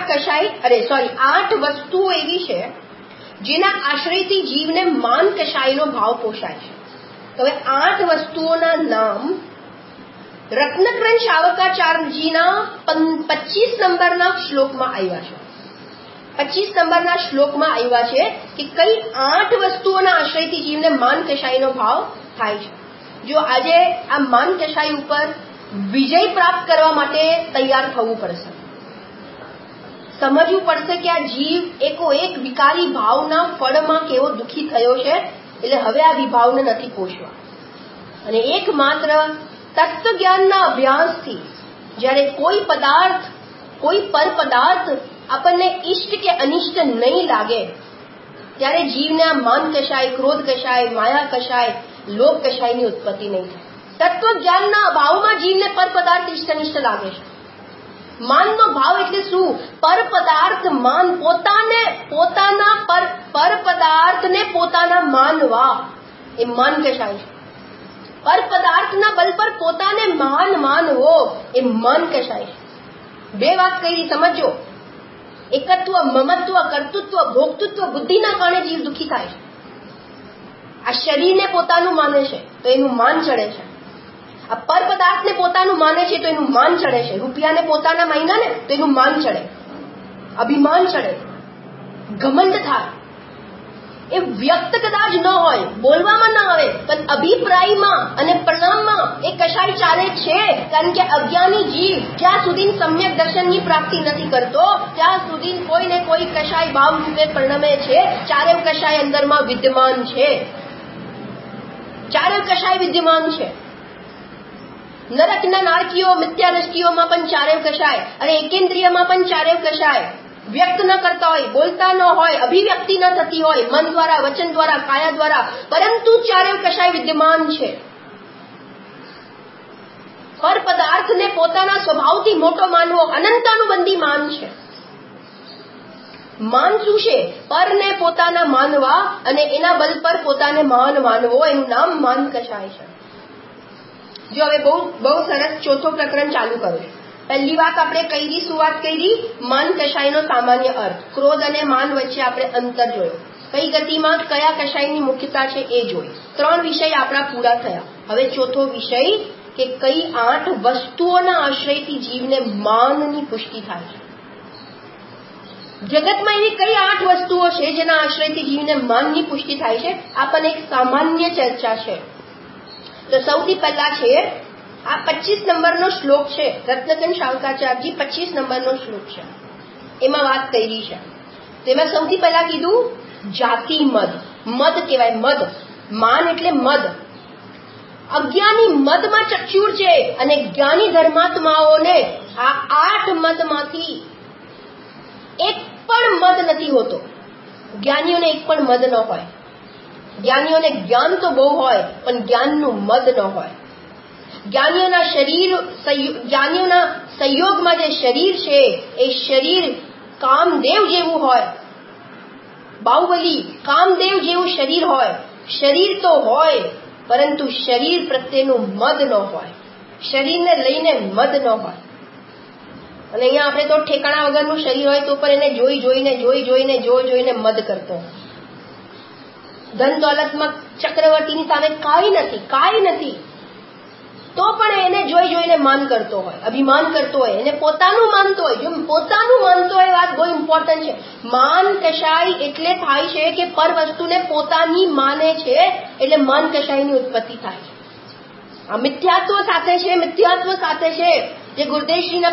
8 વસ્તુઓ એવી છે જેના આશ્રયથી જીવને માન કશાયનો ભાવ પોષાય છે. હવે 8 વસ્તુઓના નામ રત્નકરણ શાવકાચાર્યજીના 25 નંબરના શ્લોકમાં આવ્યા છે. 25 નંબરના શ્લોકમાં આવ્યા છે કે કઈ 8 વસ્તુઓના આશ્રયથી જીવને માન કશાયનો ભાવ થાય છે. જો આજે આ માન કશાય ઉપર વિજય પ્રાપ્ત કરવા માટે તૈયાર થવું પડશે, સમજવું પડશે કે આ જીવ એકોએક વિકારી ભાવના ફળમાં કેવો દુઃખી થયો છે, એટલે હવે આ વિભાવને નથી પોષવા. અને એકમાત્ર તત્વજ્ઞાનના અભ્યાસથી જ્યારે કોઈ પદાર્થ, કોઈ પર પદાર્થ આપણને ઇષ્ટ કે અનિષ્ટ નહીં લાગે ત્યારે જીવને આ માન કશાય, ક્રોધ કશાય, માયા કશાય, લોભ કશાયની ઉત્પત્તિ નહીં થાય. તત્વજ્ઞાનના અભાવમાં જીવને પર પદાર્થ ઇષ્ટ અનિષ્ટ લાગે છે. માનનો ભાવ એટલે શું? પર પદાર્થ માન, પોતાને પોતાના પર પદાર્થને પોતાના માનવા, એ માન કશાય છે. પર પદાર્થના બલ પર પોતાને મહાન માનવો એ માન કશાય છે. 2 વાત કરી સમજો. એકત્વ, મમત્વ, કર્તૃત્વ, ભોક્તૃત્વ, બુદ્ધિના કારણે જીવ દુઃખી થાય છે. આ શરીરને પોતાનું માને છે તો એનું માન ચડે છે. આ પર પદાર્થને પોતાનું માને છે તો એનું માન ચડે છે. રૂપિયાને પોતાના માન્યા ને તો એનું માન ચડે, અભિમાન ચડે, ઘમંડ થાય. એ વ્યક્ત કદાચ ન હોય, બોલવામાં ન આવે, પણ અભિપ્રાયમાં અને પરિણામમાં એ કશાય ચાલે છે. કારણ કે અજ્ઞાની જીવ જ્યાં સુધી સમ્યક દર્શનની પ્રાપ્તિ નથી કરતો ત્યાં સુધી કોઈ ને કોઈ કશાય ભાવ રૂપે પરિણમે છે. ચારે કશાય અંદરમાં વિદ્યમાન છે. ચારે કશાય વિદ્યમાન છે. નરકના નારકીઓ મિથ્યા દ્રષ્ટિઓમાં પણ ચારે કશાય, અને એકેન્દ્રિયમાં પણ ચારે કશાય. વ્યક્ત ન કરતા હોય, બોલતા ન હોય, અભિવ્યક્તિ ન થતી હોય, મન દ્વારા, વચન દ્વારા, કાયા દ્વારા, પરંતુ ચારે કશાય વિદ્યમાન છે. પર પદાર્થને પોતાના સ્વભાવથી મોટો માનવો અનંતાનુબંધી માન છે. માન શું છે? પરને પોતાના માનવા અને એના બલ પર પોતાને મહાન માનવો, એનું નામ માન કશાય છે. જો હવે બહુ સરસ ચોથો પ્રકરણ ચાલુ કરું. પહેલી વાત આપણે કરી, શું વાત કરી? માન કશાયનો સામાન્ય અર્થ. ક્રોધ અને માન વચ્ચે આપણે અંતર જોયો. કઈ ગતિમાં કયા કશાયની મુખ્યતા છે એ જોઈ. 3 વિષય આપણા પૂરા થયા. હવે ચોથો વિષય કે કઈ 8 વસ્તુઓના આશ્રયથી જીવને માનની પુષ્ટિ થાય છે. જગતમાં એવી કઈ 8 વસ્તુઓ છે જેના આશ્રયથી જીવને માનની પુષ્ટિ થાય છે? આ પણ એક સામાન્ય ચર્ચા છે. તો સૌથી પહેલા છે આ 25 નંબરનો શ્લોક છે. રત્નકન શાંકરાચાર્યજી 25 નંબરનો શ્લોક છે, એમાં વાત કરી છે. તેમાં સૌથી પહેલા કીધું જાતિ મદ. મદ કહેવાય મદ. માન એટલે મદ. અજ્ઞાની મદમાં ચક્ષુર છે, અને જ્ઞાની ધર્માત્માઓને આ 8 મદમાંથી એક પણ મદ નથી હોતો. જ્ઞાનીઓને એક પણ મદ ન હોય. જ્ઞાનીઓને જ્ઞાન તો બહુ હોય, પણ જ્ઞાનનું મદ ન હોય. જ્ઞાનીઓના સંયોગમાં જે શરીર છે એ શરીર કામદેવ જેવું હોય. બાહુબલી કામદેવ જેવું શરીર હોય. શરીર તો હોય, પરંતુ શરીર પ્રત્યેનું મદ ન હોય. શરીરને લઈને મદ ન હોય. અને અહીંયા આપણે તો ઠેકાણા વગરનું શરીર હોય તો પણ એને જોઈને મદ કરતો. ધન દોલતમાં ચક્રવર્તીની સામે કાંઈ નથી, તો પણ એને જોઈને માન કરતો હોય, અભિમાન કરતો હોય, એને પોતાનું માનતો હોય. જો પોતાનું માનતો હોય, વાત બહુ ઇમ્પોર્ટન્ટ છે. માન કશાય એટલે થાય છે કે પર વસ્તુને પોતાની માને છે, એટલે માન કશાયની ઉત્પત્તિ થાય છે. આ મિથ્યાત્વ સાથે છે જે ગુરુદેવશ્રીના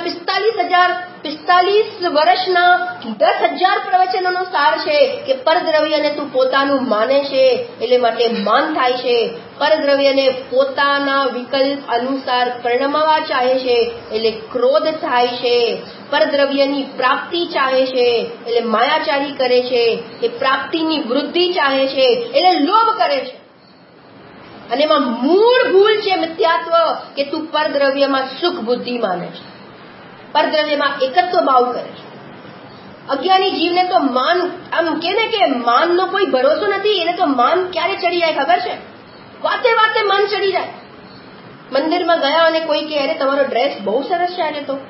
45 વર્ષના 10,000 પ્રવચનોનો સાર છે કે પરદ્રવ્યને તું પોતાનું માને છે એટલે માટે માન થાય છે. પરદ્રવ્યને પોતાના વિકલ્પ અનુસાર પરિણમવા ચાહે છે એટલે ક્રોધ થાય છે. પરદ્રવ્યની પ્રાપ્તિ ચાહે છે એટલે માયાચારી કરે છે. એ પ્રાપ્તિની વૃદ્ધિ ચાહે છે એટલે લોભ કરે છે. અને એમાં મૂળ ભૂલ છે મિથ્યાત્વ, કે તું પરદ્રવ્યમાં સુખ બુદ્ધિ માને છે, પરદ્રવ્યમાં એકત્વ ભાવ કરે છે. અજ્ઞાની જીવને તો માન, આમ કે માનનો કોઈ ભરોસો નથી. એને તો માન ક્યારે ચડી જાય ખબર છે? વાતે માન ચડી જાય. મંદિરમાં ગયા અને કોઈ કહે અરે તમારો ડ્રેસ બહુ સરસ છે આજે તો.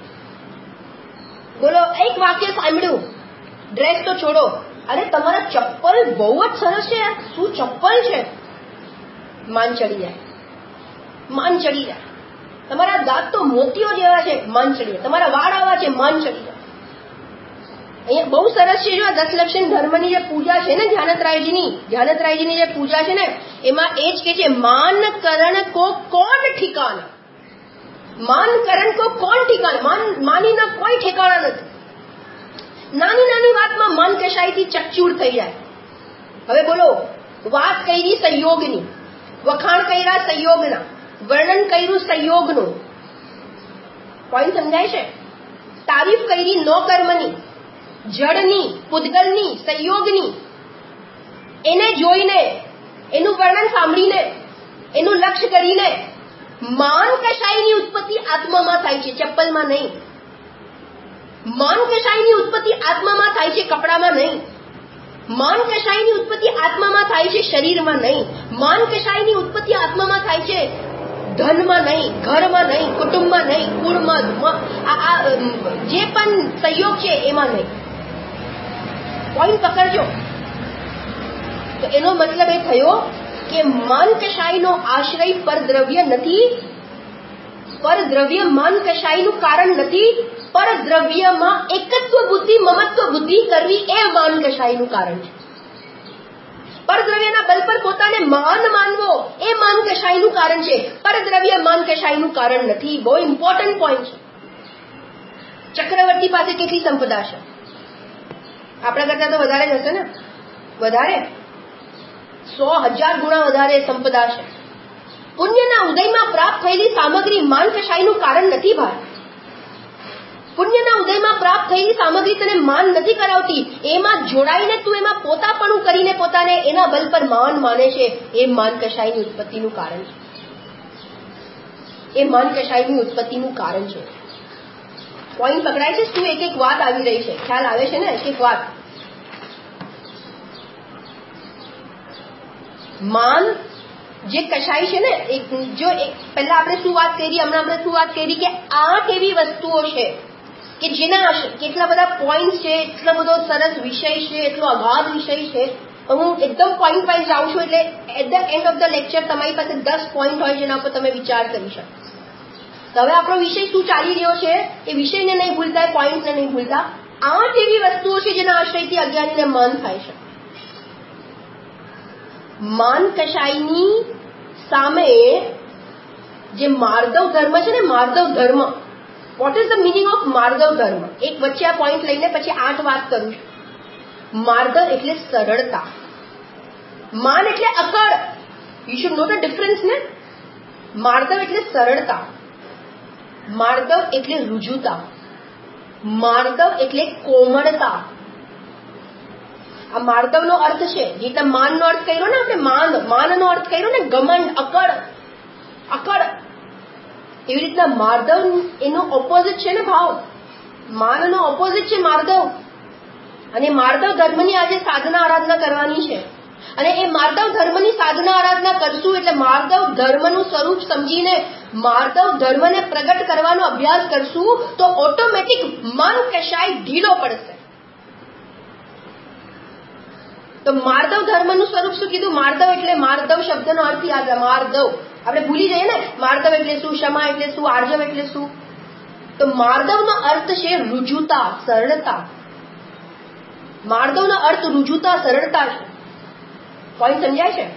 બોલો, એક વાક્ય સાંભળ્યું, ડ્રેસ તો છોડો, અરે તમારા ચપ્પલ બહુ જ સરસ છે યાર, શું ચપ્પલ છે? માન ચડી જાય. તમારા દાંત તો મોતીઓ જેવા છે, માન ચડી જાય. તમારા વાળ આવા છે, માન ચડી જાય. અહીંયા બહુ સરસ છે. જો 10 લક્ષણ ધર્મની જે પૂજા છે ને, ધ્યાનતરાયજીની જે પૂજા છે ને, એમાં એ જ કે છે માન કરણ કો કોણ ઠિકાના. માન કરણ કો કોણ ઠિકાના. માનીના કોઈ ઠેકાણા નથી. નાની વાતમાં મન કશાયથી ચકચૂર થઈ જાય. હવે બોલો, વાત કરી સંયોગની, વખાણ કર્યા સંયોગના, વર્ણન કર્યું સંયોગનું. પોઈન્ટ સમજાય છે? તારીફ કરી નો કર્મની, જડની, પૂદગલની, સંયોગની. એને જોઈને, એનું વર્ણન સાંભળીને, એનું લક્ષ્ય કરીને માન કશાયની ઉત્પત્તિ આત્મામાં થાય છે, ચપ્પલમાં નહીં. માન કશાયની ઉત્પત્તિ આત્મામાં થાય છે, કપડામાં નહીં. માન કશાયની ઉત્પત્તિ આત્મામાં થાય છે, શરીરમાં નહીં. માન કશાયની ઉત્પત્તિ આત્મામાં થાય છે, ધનમાં નહીં, ઘરમાં નહીં, કુટુંબમાં નહીં, કુળમાં, જે પણ સંયોગ છે એમાં નહીં. પોઈન્ટ પકડજો. તો એનો મતલબ એ થયો કે માન કશાયનો આશ્રય પરદ્રવ્ય નથી. પરદ્રવ્ય માન કશાયનું કારણ નથી. પરદ્રવ્યમાં એકત્વ બુદ્ધિ, મમત્વ બુદ્ધિ કરવી એ માન કશાયનું કારણ છે. પરદ્રવ્યના બલ પર પોતાને મહાન માનવો એ માન કશાયનું કારણ છે. પરદ્રવ્ય માન કશાયનું કારણ નથી. બહુ ઇમ્પોર્ટન્ટ પોઈન્ટ છે. ચક્રવર્તી પાસે કેટલી સંપદા છે? આપણા કરતા તો વધારે જ હશે ને? વધારે. 100,000 ગુણા વધારે સંપદા છે. પુણ્યના ઉદયમાં પ્રાપ્ત થયેલી સામગ્રી માન કશાયનું કારણ નથી ભાઈ. પુણ્યના ઉદયમાં પ્રાપ્ત થયેલી સામગ્રી તને માન નથી કરાવતી. એમાં જોડાઈને તું એમાં પોતાપણું કરીને પોતાને એના બલ પર માન માને છે. એ માન કશાયની ઉત્પત્તિનું કારણ છે. એ માન કશાયની ઉત્પત્તિનું કારણ છે. પોઈન્ટ પકડાય છે? શું એક એક વાત આવી રહી છે? ખ્યાલ આવે છે ને? એક એક વાત. માન જે કશાય છે ને, જો પહેલા આપણે શું વાત કરી, હમણાં આપણે શું વાત કરી કે 8 એવી વસ્તુઓ છે કે જેના કેટલા બધા પોઈન્ટ છે, એટલો બધો સરસ વિષય છે, એટલો અગાધ વિષય છે. હું એકદમ પોઈન્ટ વાઇઝ જાઉં છું એટલે at the end of the lecture તમારી પાસે 10 પોઈન્ટ હોય જેના પર તમે વિચાર કરી શકો. તો હવે આપણો વિષય શું ચાલી રહ્યો છે એ વિષયને નહીં ભૂલતા, પોઈન્ટને નહીં ભૂલતા. 8 એવી વસ્તુઓ છે જેના આશ્રયથી અજ્ઞાનીને માન થાય છે. માન કશાયની સામે જે માર્દવ ધર્મ છે ને, માર્દવ ધર્મ, what is the meaning of માર્દવ ધર્મ? એક વચ્ચે આ પોઈન્ટ લઈને પછી 8 વાત કરું છું. માર્દવ એટલે સરળતા. માન એટલે અકળ. You should know the difference ને. માર્દવ એટલે સરળતા, માર્દવ એટલે રુજુતા, માર્દવ એટલે કોમળતા. આ માર્દવનો અર્થ છે, જેટલા માનનો અર્થ કર્યો ને આપણે, માનનો અર્થ કર્યો ને ઘમંડ, અકળ. એવી રીતના માર્દવ એનો ઓપોઝિટ છે ને ભાવ. માનનો ઓપોઝિટ છે માર્દવ. અને માર્દવ ધર્મની આજે સાધના આરાધના કરવાની છે. અને એ માર્દવ ધર્મની સાધના આરાધના કરશું એટલે માર્દવ ધર્મનું સ્વરૂપ સમજીને માર્દવ ધર્મને પ્રગટ કરવાનો અભ્યાસ કરશું તો ઓટોમેટિક મન કશાય ઢીલો પડશે. તો માર્દવ ધર્મનું સ્વરૂપ શું કીધું? માર્દવ એટલે, માર્દવ શબ્દનો અર્થ યાદ રહે. માર્દવ આપણે ભૂલી જઈએ ને, માર્દવ એટલે શું, ક્ષમા એટલે શું, આર્જવ એટલે શું. તો માર્દવનો અર્થ છે રુજુતા, સરળતા. માર્દવનો અર્થ રુજુતા, સરળતા છે. પોઈન્ટ સમજાય છે?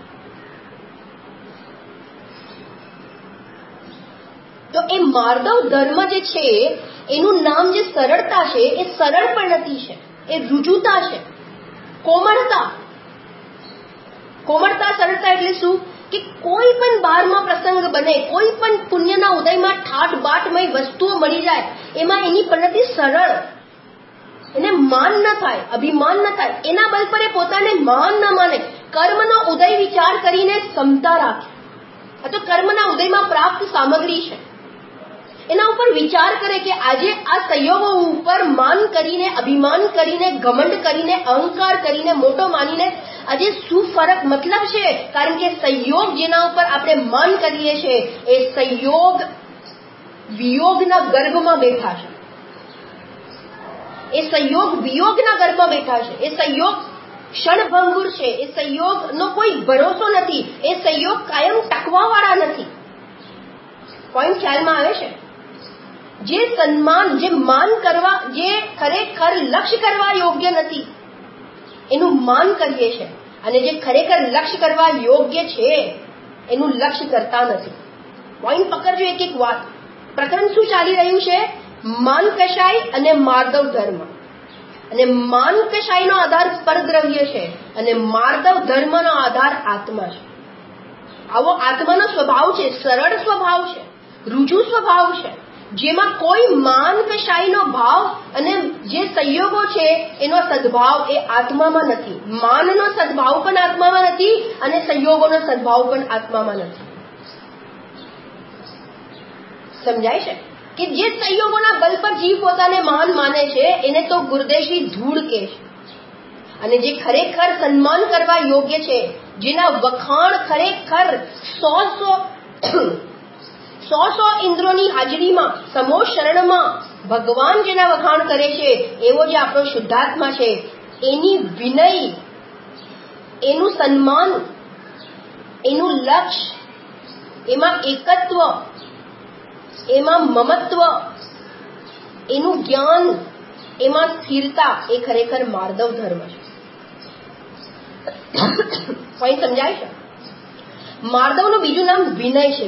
તો એ માર્દવ ધર્મ જે છે એનું નામ જે સરળતા છે, એ સરળ પણ નથી છે, એ રુજુતા છે, કોમળતા. કોમળતા, સરળતા એટલે શું કે કોઈ પણ બારમાં પ્રસંગ બને, કોઈ પણ પુણ્યના ઉદયમાં ઠાઠ બાટમય વસ્તુઓ મળી જાય, એમાં એની પ્રગતિ સરળ, એને માન ન થાય, અભિમાન ન થાય, એના બલ પર એ પોતાને માન ન માને, કર્મનો ઉદય વિચાર કરીને ક્ષમતા રાખે. આ તો કર્મના ઉદયમાં પ્રાપ્ત સામગ્રી છે. એના ઉપર વિચાર કરે કે આજે આ સંયોગો ઉપર માન કરીને, અભિમાન કરીને, ઘમંડ કરીને, અહંકાર કરીને, મોટો માનીને આજે શું ફરક મતલબ છે? કારણ કે સંયોગ જેના ઉપર આપણે માન કરીએ છીએ એ સંયોગ વિયોગના ગર્ભમાં બેઠા છે. એ સંયોગ વિયોગના ગર્ભમાં બેઠા છે. એ સંયોગ ક્ષણભંગુર છે. એ સંયોગનો કોઈ ભરોસો નથી. એ સંયોગ કાયમ ટકવાવાળા નથી. પોઈન્ટ ખ્યાલમાં આવે છે? જે સન્માન, જે માન કરવા, જે ખરેખર લક્ષ્ય કરવા યોગ્ય નથી એનું માન કરીએ છીએ, અને જે ખરેખર લક્ષ્ય કરવા યોગ્ય છે એનું લક્ષ્ય કરતા નથી. પોઈન્ટ પકડજો એક એક વાત. પ્રકરણ શું ચાલી રહ્યું છે? માન કશાય અને માર્દવ ધર્મ. અને માન કશાયનો આધાર પરદ્રવ્ય છે અને માર્દવ ધર્મનો આધાર આત્મા છે. આવો આત્માનો સ્વભાવ છે, સરળ સ્વભાવ છે, રુજુ સ્વભાવ છે, જેમાં કોઈ માન કશાયનો ભાવ અને જે સંયોગો છે એનો સદભાવ એ આત્મામાં નથી. માનનો સદભાવ પણ આત્મામાં નથી અને સંયોગોનો સદભાવ પણ આત્મામાં નથી. સમજાય છે કે જે સંયોગોના બલ પર જીવ પોતાને મહાન માને છે એને તો ગુરુદેવની ધૂળ કહે છે. અને જે ખરેખર સન્માન કરવા યોગ્ય છે, જેના વખાણ ખરેખર 100 ઇન્દ્રોની હાજરીમાં, સમો શરણમાં ભગવાન જેના વખાણ કરે છે, એવો જે આપણો શુદ્ધાત્મા છે, એની વિનય, એનું સન્માન, એનું લક્ષ્ય, એમાં એકત્વ, એમાં મમત્વ, એનું જ્ઞાન, એમાં સ્થિરતા, એ ખરેખર માર્દવ ધર્મ છે. પોઈન્ટ સમજાય છે? માર્દવનું બીજું નામ વિનય છે.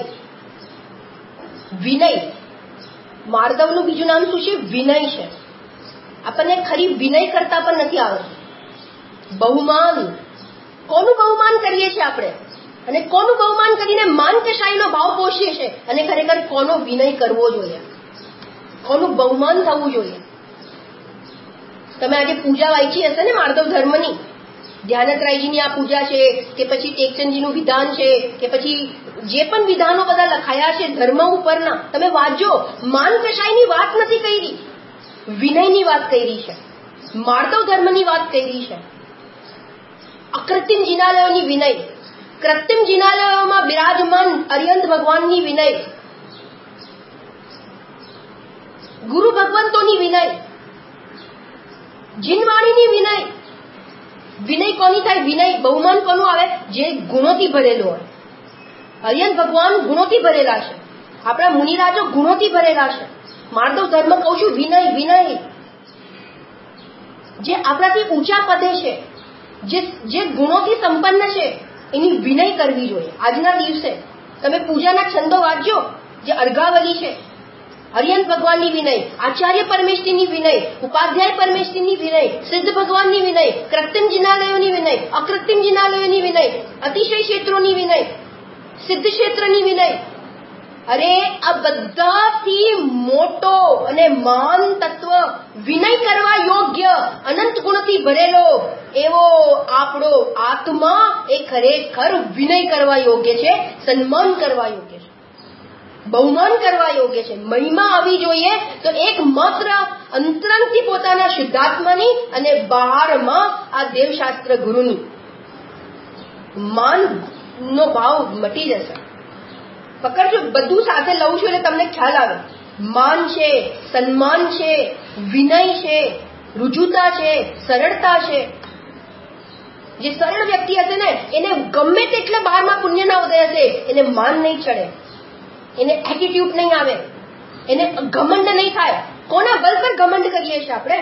વિનય. માર્દવનું બીજું નામ શું છે? વિનય છે. આપણને ખરી વિનય કરતા પણ નથી આવડતું. બહુમાન, કોનું બહુમાન કરીએ છીએ આપણે, અને કોનું બહુમાન કરીને માન કશાઈનો ભાવ પોષીએ છીએ, અને ખરેખર કોનો વિનય કરવો જોઈએ, કોનું બહુમાન થવું જોઈએ. તમે આજે પૂજા વાંચી હશે ને માર્દવ ધર્મની, ધ્યાનત્રાયજીની આ પૂજા છે, કે પછી ટેકચંદજીનું વિધાન છે, કે પછી જે પણ વિધાનો બધા લખાયા છે ધર્મ ઉપરના, તમે વાંચજો. માન કશાઈની વાત નથી કરી, વિનયની વાત કરી છે, માર્દવ ધર્મની વાત કરી છે. અકૃત્રિમ જિનાલયોની વિનય, કૃત્રિમ જિનાલયોમાં બિરાજમાન અર્યંત ભગવાનની વિનય, ગુરુ ભગવંતોની વિનય, જીનવાણીની વિનય. વિનય કોની થાય? વિનય બહુમાન કોનું આવે? જે ગુણોથી ભરેલો હોય. અર્યંત ભગવાન ગુણોથી ભરેલા છે, આપણા મુનિરાજો ગુણોથી ભરેલા છે. માર્દવ ધર્મ કહું છું વિનય, વિનય જે આપણાથી ઊંચા પદે છે, જે ગુણોથી સંપન્ન છે, એની વિનય કરવી જોઈએ. આજના દિવસે તમે પૂજાના છંદો વાંચજો, જે અર્ઘાવલી છે, અર્યંત ભગવાનની વિનય, આચાર્ય પરમેશ્વરીની વિનય, ઉપાધ્યાય પરમેશ્વરીની વિનય, સિદ્ધ ભગવાનની વિનય, કૃત્રિમ જિનાલયોની વિનય, અકૃત્રિમ જિનાલયોની વિનય, અતિશય ક્ષેત્રોની વિનય, સિદ્ધ ક્ષેત્રની વિનય. અરે આ બધાથી મોટો અને મહાન તત્વ, વિનય કરવા યોગ્ય, અનંત ગુણથી ભરેલો એવો આપણો આત્મા એ ખરેખર વિનય કરવા યોગ્ય છે, સન્માન કરવા યોગ્ય છે, બહુમાન કરવા યોગ્ય છે. મહિમા આવી જોઈએ તો એક માત્ર અંતરંગથી પોતાના શુદ્ધાત્માની અને બહારમાં આ દેવશાસ્ત્ર ગુરુની માનનો ભાવ મટી જશે. પકડજો, બધું સાથે લઉં છું એટલે તમને ખ્યાલ આવે. માન છે, સન્માન છે, વિનય છે, રુજુતા છે, સરળતા છે. જે સરળ વ્યક્તિ હશે ને એને ગમે તેટલે બહારમાં પુણ્યના ઉદય હશે, એને માન નહીં ચડે, એને એટીટ્યુડ નહીં આવે, એને ઘમંડ નહીં થાય. કોના બલ પર ઘમંડ કરીએ છીએ આપણે?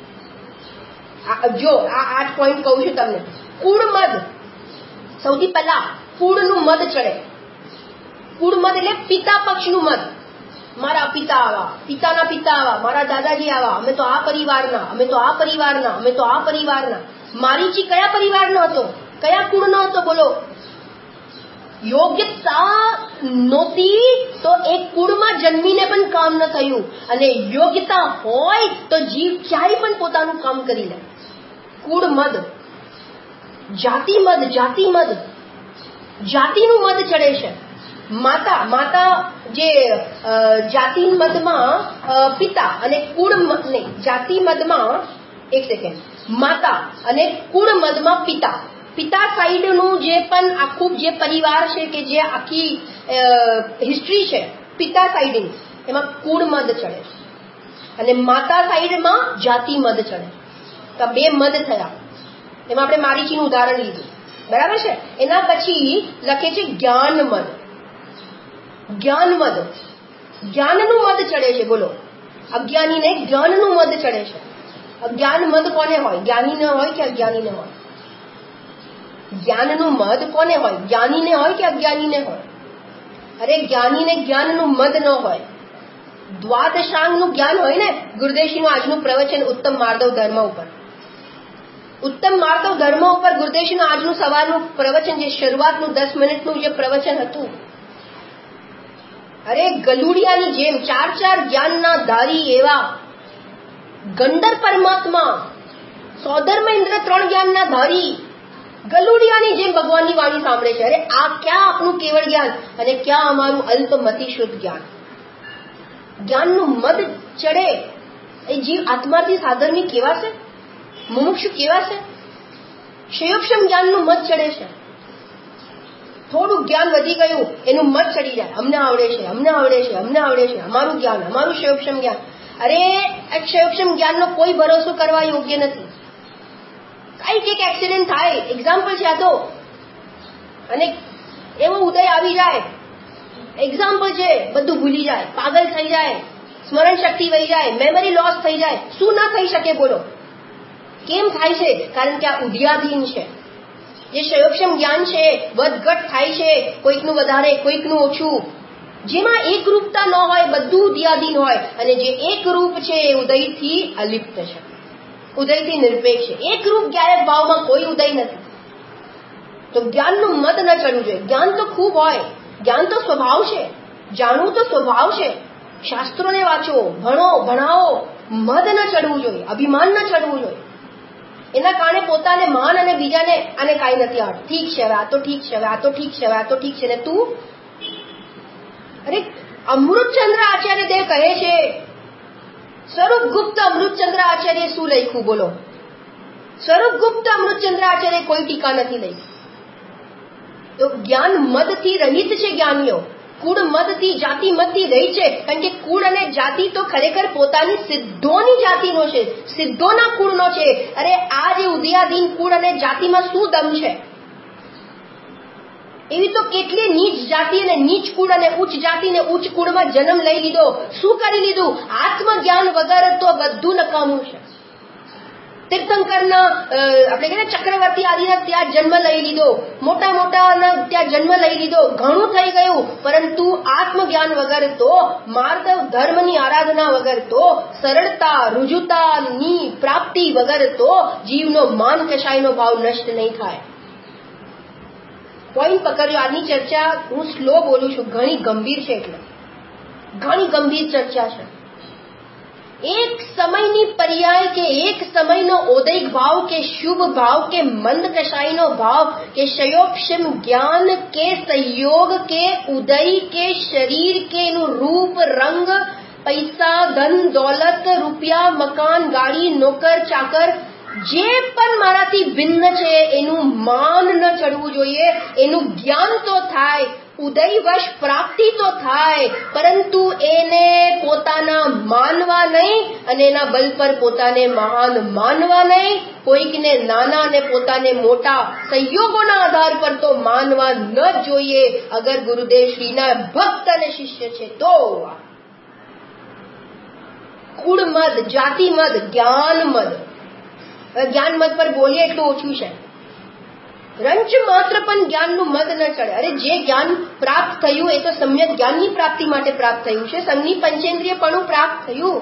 જો આ 8 પોઈન્ટ કહું છું તમને. કુળ મદ, સૌથી પહેલા કુળનું મદ ચડે. કુળ મદ એટલે પિતા પક્ષનું મદ. મારા પિતા આવા, પિતાના પિતા આવા, મારા દાદાજી આવા, અમે તો આ પરિવારના, અમે તો આ પરિવારના, અમે તો આ પરિવારના. મારીચી કયા પરિવારનો હતો, કયા કુળનો હતો? બોલો. યોગ્યતા નહોતી તો એ કુળમાં જન્મીને પણ કામ ન થયું, અને યોગ્યતા હોય તો જીવ ક્યાંય પણ પોતાનું કામ કરી લે. કુળ મદ, જાતિ મદ, જાતિ મદ, જાતિનું મદ ચડે છે. માતા જે જાતિ મદમાં પિતા અને કુળ નહીં, જાતિ મદમાં એક સેકન્ડ, માતા અને કુળ મદમાં પિતા. પિતા સાઈડનું જે પણ આખું જે પરિવાર છે, કે જે આખી હિસ્ટ્રી છે પિતા સાઈડની, એમાં કુળ મદ ચડે છે, અને માતા સાઈડમાં જાતિ મદ ચડે. તો 2 મદ થયા. એમાં આપણે મારીચીનું ઉદાહરણ લીધું, બરાબર છે. એના પછી લખે છે જ્ઞાન મદ. જ્ઞાન મદ, જ્ઞાનનું મદ ચડે છે. બોલો, અજ્ઞાનીને જ્ઞાનનું મદ ચડે છે. જ્ઞાન મદ કોને હોય? જ્ઞાનીને હોય કે અજ્ઞાનીને હોય? જ્ઞાનનું મદ કોને હોય? જ્ઞાનીને હોય કે અજ્ઞાનીને હોય? અરે જ્ઞાનીને જ્ઞાનનું મદ ન હોય, દ્વાદશાંગનું જ્ઞાન હોય ને. ગુરુદેવજીનું આજનું પ્રવચન ઉત્તમ માર્દવ ધર્મ ઉપર, ઉત્તમ માર્દવ ધર્મ ઉપર ગુરુદેવજીનું આજનું સવારનું પ્રવચન, જે શરૂઆતનું 10 મિનિટનું જે પ્રવચન હતું, અરે ગલુડિયાની જેમ 4 જ્ઞાનના ધારી એવા ગંડર પરમાત્મા, સોધર્મ ઇન્દ્ર 3 જ્ઞાનના ધારી ગલુડિયાની જેમ ભગવાનની વાણી સાંભળે છે. અરે આ ક્યાં આપણું કેવળ જ્ઞાન અને ક્યાં અમારું અલ્પમતિ શુદ્ધ જ્ઞાન? જ્ઞાનનું મદ ચડે એ જીવ આત્માથી સાધર્મી કેવા છે, મુમુક્ષુ કેવા છે? ક્ષયોક્ષમ જ્ઞાનનું મદ ચડે છે. થોડું જ્ઞાન વધી ગયું, એનું મદ ચડી જાય. અમને આવડે છે, અમને આવડે છે, અમને આવડે છે, અમારું જ્ઞાન, અમારું ક્ષયોક્ષમ જ્ઞાન. અરે આ ક્ષયોક્ષમ જ્ઞાનનો કોઈ ભરોસો કરવા યોગ્ય નથી. કઈક એક્સિડન્ટ થાય, એક્ઝામ્પલ છે આ તો, અને એવો ઉદય આવી જાય, એક્ઝામ્પલ છે, બધું ભૂલી જાય, પાગલ થઈ જાય, સ્મરણ શક્તિ વહી જાય, મેમરી લોસ થઈ જાય. શું ના થઈ શકે? બોલો. કેમ થાય છે? કારણ કે આ ઉદયાધીન છે. જે ક્ષયોક્ષમ જ્ઞાન છે વધઘટ થાય છે, કોઈકનું વધારે, કોઈકનું ઓછું. જેમાં એક રૂપતા ન હોય, બધું ઉદયાધીન હોય, અને જે એક રૂપ છે એ ઉદયથી અલિપ્ત છે, ઉદયથી નિરપેક્ષ છે. એક રૂપ ગાયક ભાવમાં કોઈ ઉદય નથી. તો જ્ઞાનનું મદ ન ચડવું જોઈએ. જ્ઞાન તો ખૂબ હોય, જ્ઞાન તો સ્વભાવ છે, જાણવું તો સ્વભાવ છે. શાસ્ત્રોને વાંચો, ભણો, ભણાવો, મદ ન ચડવું જોઈએ, અભિમાન ન ચડવું જોઈએ. એના કારણે પોતાને માન અને બીજાને આને કાંઈ નથી આવડતું, ઠીક છે, હવે આ તો ઠીક છે, હવે આ તો ઠીક છે, હવે આ તો ઠીક છે. ને તું, અરે અમૃતચંદ્ર આચાર્ય દેવ કહે છે, સ્વરૂપગુપ્ત અમૃતચંદ્ર આચાર્ય શું લખ્યું બોલો? સ્વરૂપગુપ્ત અમૃતચંદ્ર આચાર્ય કોઈ ટીકા નથી લખી. તો જ્ઞાન મદથી રહિત છે જ્ઞાનીઓ, કુળ મદથી, જાતિ મદથી રહી છે. કારણ કે કુળ અને જાતિ તો ખરેખર પોતાની સિદ્ધોની જાતિનો છે, સિદ્ધોના કુળનો છે. અરે આ જે ઉદયાધીન કુળ અને જાતિમાં શું દમ છે? એવી તો કેટલી નીચ જાતિ અને નીચ કુળ અને ઉચ્ચ જાતિ ને ઉચ્ચ કુળમાં જન્મ લઈ લીધો. શું કરી લીધું? આત્મજ્ઞાન વગર તો બધું નકામું છે. તીર્થંકરના આપણે કહીએ ચક્રવર્તી આદિના ત્યાં જન્મ લઈ લીધો, મોટા મોટાના ત્યાં જન્મ લઈ લીધો, ઘણું થઈ ગયું. પરંતુ આત્મજ્ઞાન વગર તો, માર્ગ ધર્મની આરાધના વગર તો, સરળતા રુજુતાની પ્રાપ્તિ વગર તો જીવનો માન કશાયનો ભાવ નષ્ટ નહીં થાય. પોઈન્ટ પકડજો. આજની ચર્ચા હું સ્લો બોલું છું, ઘણી ગંભીર છે, એટલે ઘણી ગંભીર ચર્ચા છે. એક સમયની પર્યાય કે એક સમયનો ઓદૈક ભાવ કે શુભ ભાવ કે મંદ કશાયનો ભાવ કે શયોક્ષમ જ્ઞાન કે સંયોગ કે ઉદય કે શરીર કે એનું રૂપ રંગ, પૈસા, ધન, દોલત, રૂપિયા, મકાન, ગાડી, નોકર, ચાકર, જે પણ મારાથી ભિન્ન છે એનું માન ન ચડવું જોઈએ. એનું જ્ઞાન તો થાય, ઉદયવશ પ્રાપ્તિ તો થાય, પરંતુ એને પોતાના માનવા નહીં અને એના બલ પર પોતાને મહાન માનવા નહીં. કોઈકને નાના અને પોતાને મોટા સંયોગોના આધાર પર તો માનવા ન જોઈએ. અગર ગુરુદેવ શ્રીના ભક્ત અને શિષ્ય છે તો કુળ મદ, જાતિ મદ, જ્ઞાન મદ. જ્ઞાન મત પર બોલીએ એટલું ઓછું છે. રંચ માત્ર પણ જ્ઞાનનું મદ ન ચડે. અરે જે જ્ઞાન પ્રાપ્ત થયું એ તો સમ્યક જ્ઞાનની પ્રાપ્તિ માટે પ્રાપ્ત થયું છે. સંઘની પંચેન્દ્રિયપણું પ્રાપ્ત થયું,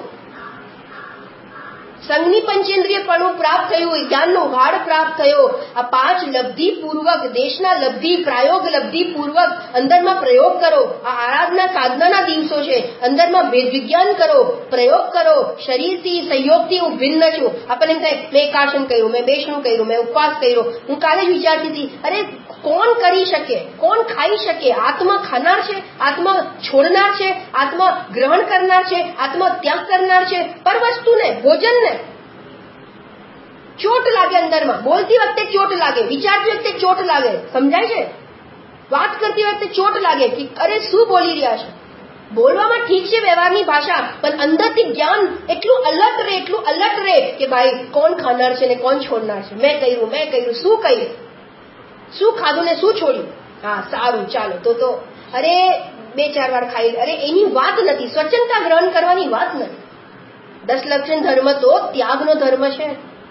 સંઘની પંચેન્દ્રિયપણું પ્રાપ્ત થયું, જ્ઞાનનો વાડ પ્રાપ્ત થયો. આ 5 લબ્ધિ પૂર્વક, દેશના લબ્ધિ, પ્રાયોગ લબ્ધિ પૂર્વક અંદરમાં પ્રયોગ કરો. આ આરાધના સાધનાના દિવસો છે, અંદરમાં વેદ વિજ્ઞાન કરો, પ્રયોગ કરો. શરીરથી, સંયોગથી હું ભિન્ન છું. આપણને થાય મેં એકાસન કર્યું, મેં બેસણું કર્યું, મેં ઉપવાસ કર્યો. હું કાલે જ વિચારતી હતી, અરે કોણ કરી શકે, કોણ ખાઈ શકે? આત્મા ખાનાર છે, આત્મા છોડનાર છે, આત્મા ગ્રહણ કરનાર છે, આત્મા ત્યાગ કરનાર છે. પર વસ્તુને, ભોજનને ચોટ લાગે, અંદરમાં બોલતી વખતે ચોટ લાગે, વિચારતી વખતે ચોટ લાગે, સમજાય છે? વાત કરતી વખતે ચોટ લાગે કે અરે શું બોલી રહ્યા છે. બોલવામાં ઠીક છે વ્યવહારની ભાષા, પણ અંદરથી જ્ઞાન એટલું અલર્ટ રહે, એટલું અલર્ટ રહે કે ભાઈ કોણ ખાનાર છે ને કોણ છોડનાર છે. મેં કર્યું, શું કર્યું, શું ખાધું ને શું છોડ્યું. હા સારું, ચાલો તો અરે 2-4 વાર ખાઈ. અરે એની વાત નથી, સ્વચ્છતા ગ્રહણ કરવાની વાત નથી. 10 લક્ષણ ધર્મ તો ત્યાગનો ધર્મ છે.